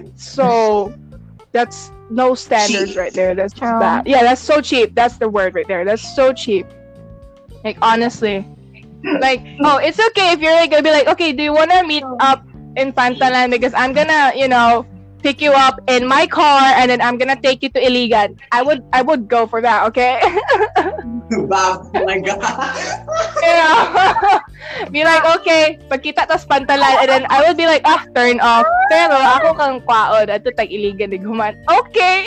no standards right there. That's just bad. Yeah, that's so cheap. That's the word right there. That's so cheap. Like, honestly. Like, oh, it's okay if you're, like, gonna be like, okay, do you wanna meet up in Pantalan, because I'm gonna, you know, pick you up in my car and then I'm gonna take you to Iligan. I would go for that, okay? Wow, oh my god. You know? Be like, okay, pagkita tas Pantalan, and then I would be like, turn off. Pero ako kang kwaon, ato tag Iligan ni guman. Okay.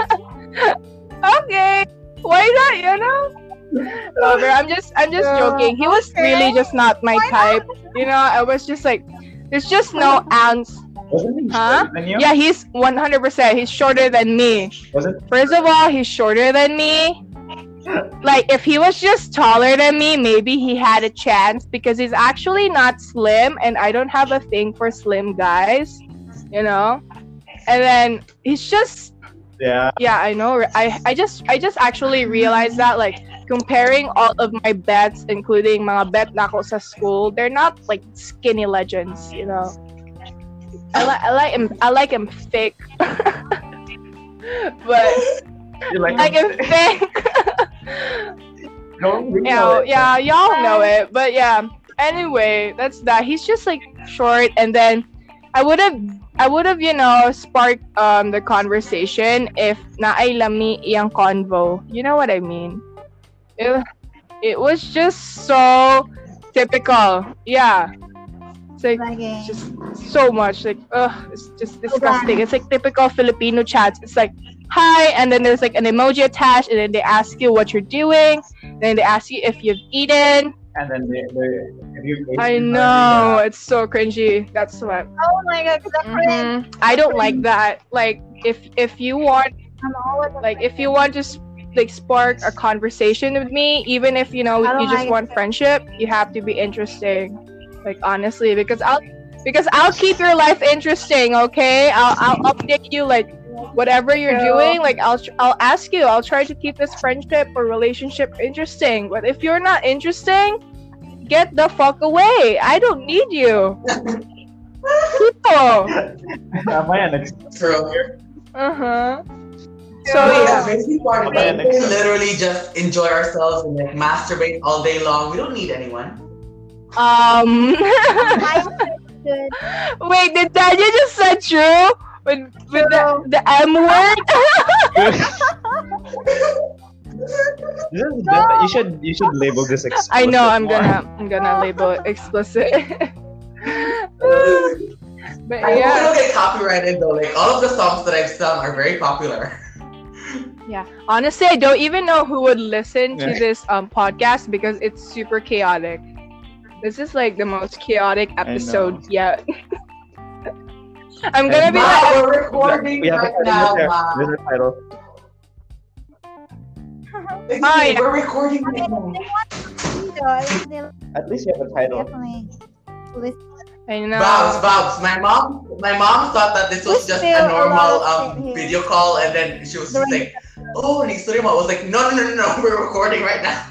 Okay. Why not, you know? No, bro, I'm just joking. He was really just not my type. You know, I was just like, there's just no ounce. Wasn't he shorter than you? Yeah, he's 100%. He's shorter than me. Was it? First of all, he's shorter than me. Like, if he was just taller than me, maybe he had a chance, because he's actually not slim, and I don't have a thing for slim guys, you know? And then he's just, yeah, I know. I just actually realized that, like, comparing all of my bets, including mga bet na ako sa school, they're not, like, skinny legends, you know? I like him thick. But You like I him thick. Yeah, y'all know it. But yeah. Anyway, that's that. He's just like short, and then I would have, sparked the conversation if naailami iyang convo. You know what I mean? It was just so typical. Yeah. It's like just so much like it's just disgusting. It's like typical Filipino chats. It's like hi, and then there's like an emoji attached, and then they ask you what you're doing, and then they ask you if you've eaten. And then I know, it's so cringy. That's what. Oh my god, cringe. I don't like that. Like if you want, like if you want to like spark a conversation with me, even if you just want friendship, you have to be interesting. Like honestly, because I'll keep your life interesting. Okay, I'll update you like whatever you're doing. Like I'll ask you. I'll try to keep this friendship or relationship interesting. But if you're not interesting, get the fuck away. I don't need you. People. True. So yeah. Basically, part of it, we can literally just enjoy ourselves and like masturbate all day long. We don't need anyone. Wait, did Tanya just say true? With the M word? You should label this explicit. I know, I'm gonna label it explicit. But I hope we yeah. don't get copyrighted though. Like all of the songs that I've sung are very popular. Yeah. Honestly, I don't even know who would listen to this podcast because it's super chaotic. This is like the most chaotic episode yet. I'm gonna be like, we're recording right now. There's a title. Yeah. We're recording right now. At least you have a title. Definitely. I know. Babs. My mom thought that this was just a normal video call, and then she was just like, "Oh, and he's I was like, no, we're recording right now."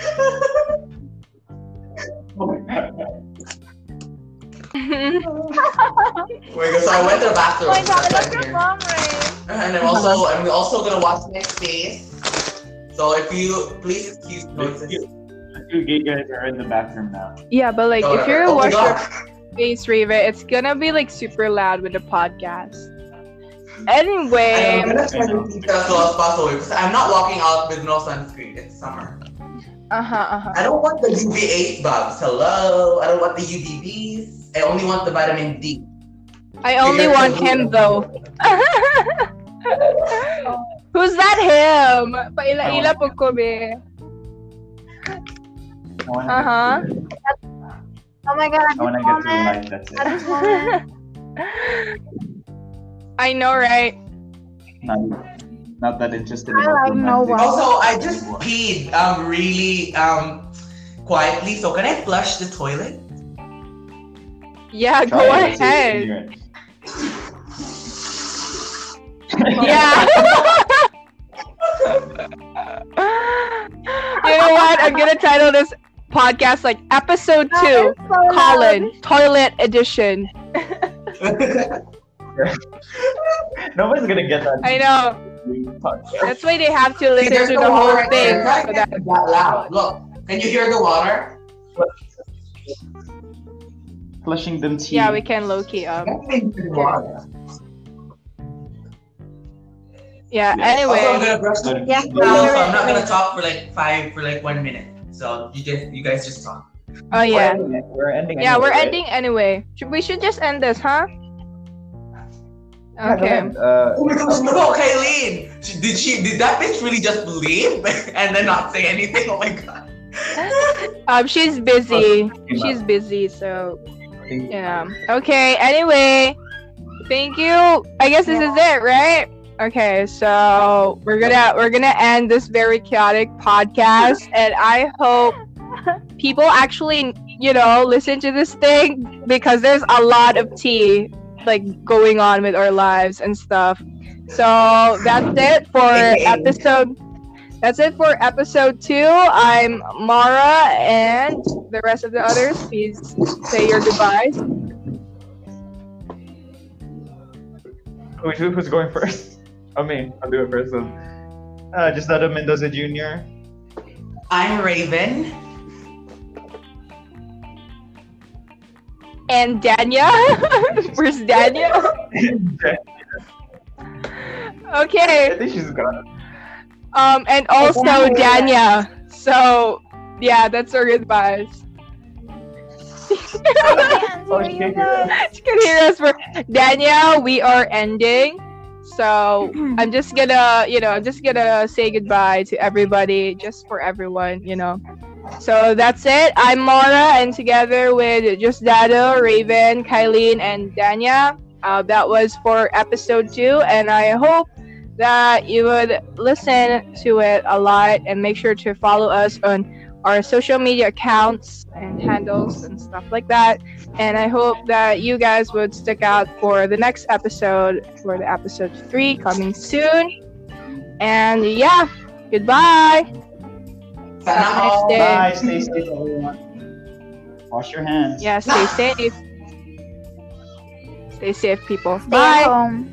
So I went to the bathroom. Oh my god, I love your mom, Ray. And we're also gonna wash my face. So if you please excuse noises. You guys are in the bathroom now. Yeah, but like if you're Oh my watching God. face, Reva, it's gonna be like super loud with the podcast. Anyway, I'm gonna try to keep that as low as possible because I'm not walking out with no sunscreen. It's summer. I don't want the UV8 Babs. Hello. I don't want the UVBs. I only want the vitamin D. I only want him though. Who's that him? Paila-ila po ko be. Oh my god, I want to get through life. That's at it. this moment. I know, right? Not that interested I about like no romantic. one. Also, I just peed really quietly. So can I flush the toilet? Yeah, Try go it, see if ahead. you can Yeah. You know what? I'm gonna title this podcast like episode 2, Colin, Toilet Edition. Nobody's gonna get that. I know. That's why they have to listen There's to no the whole water thing. there. So that- That loud. Look, can you hear the water? Flushing them teeth. yeah, we can low key I can hear the water. Yeah. Yeah. Anyway. Also, I'm gonna brush the teeth Yeah. now, so I'm not gonna talk for like 1 minute. So you guys just talk. Oh yeah. We're ending. Yeah, anyway, we're right? ending anyway. We should just end this, huh? Yeah, go Okay. ahead. Oh my gosh, no, Kylene! Did that bitch really just leave and then not say anything? Oh my god. She's busy. She's busy, so yeah. Okay. Anyway, thank you. I guess this is it, right? Okay, so we're gonna end this very chaotic podcast, and I hope people actually listen to this thing because there's a lot of tea like going on with our lives and stuff. So that's it for episode. That's it for episode 2. I'm Mara, and the rest of the others, please say your goodbyes. Who's going first? Oh, me. I'll do it first. So, just Mendoza Jr. I'm Raven. And Danya. Where's Danya? Okay. I think she's gone. And also Danya. So yeah, that's our goodbyes. Oh, she can hear us. You can hear us for Danya. We are ending. So I'm just gonna say goodbye to everybody, just for everyone, So that's it. I'm Mara, and together with Just Dado, Raven, Kylene, and Danya, that was for episode 2, and I hope that you would listen to it a lot and make sure to follow us on our social media accounts and handles and stuff like that. And I hope that you guys would stick out for the next episode, for the episode 3 coming soon. And yeah, goodbye. Sana Have a nice all. day. Bye. Stay safe, everyone. Wash your hands. Yeah, stay safe. Stay safe, people. Stay Bye. at home.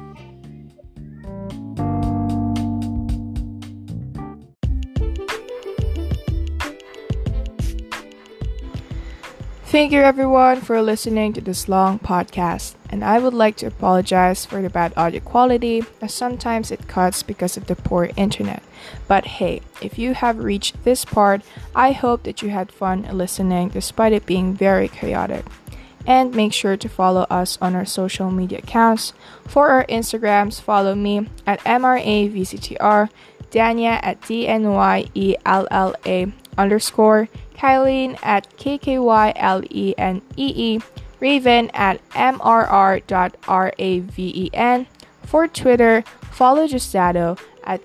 Thank you everyone for listening to this long podcast, and I would like to apologize for the bad audio quality, as sometimes it cuts because of the poor internet. But hey, if you have reached this part, I hope that you had fun listening despite it being very chaotic. And make sure to follow us on our social media accounts. For our Instagrams, follow me at MRAVCTR, Danya at DNYELLA_, Kylene at KKYLENEE, Raven at MRR.RAVEN. For Twitter, follow Justado at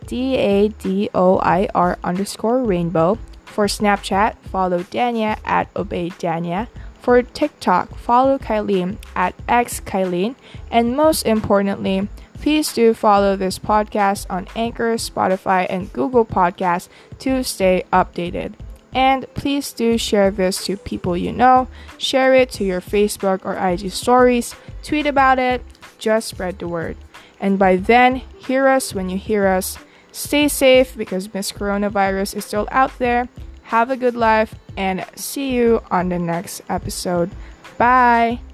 DADOIR_rainbow. For Snapchat, follow Danya at ObeyDanya. For TikTok, follow Kylene at XKylene. And most importantly, please do follow this podcast on Anchor, Spotify, and Google Podcasts to stay updated. And please do share this to people you know. Share it to your Facebook or IG stories. Tweet about it. Just spread the word. And by then, hear us when you hear us. Stay safe because Miss Coronavirus is still out there. Have a good life and see you on the next episode. Bye!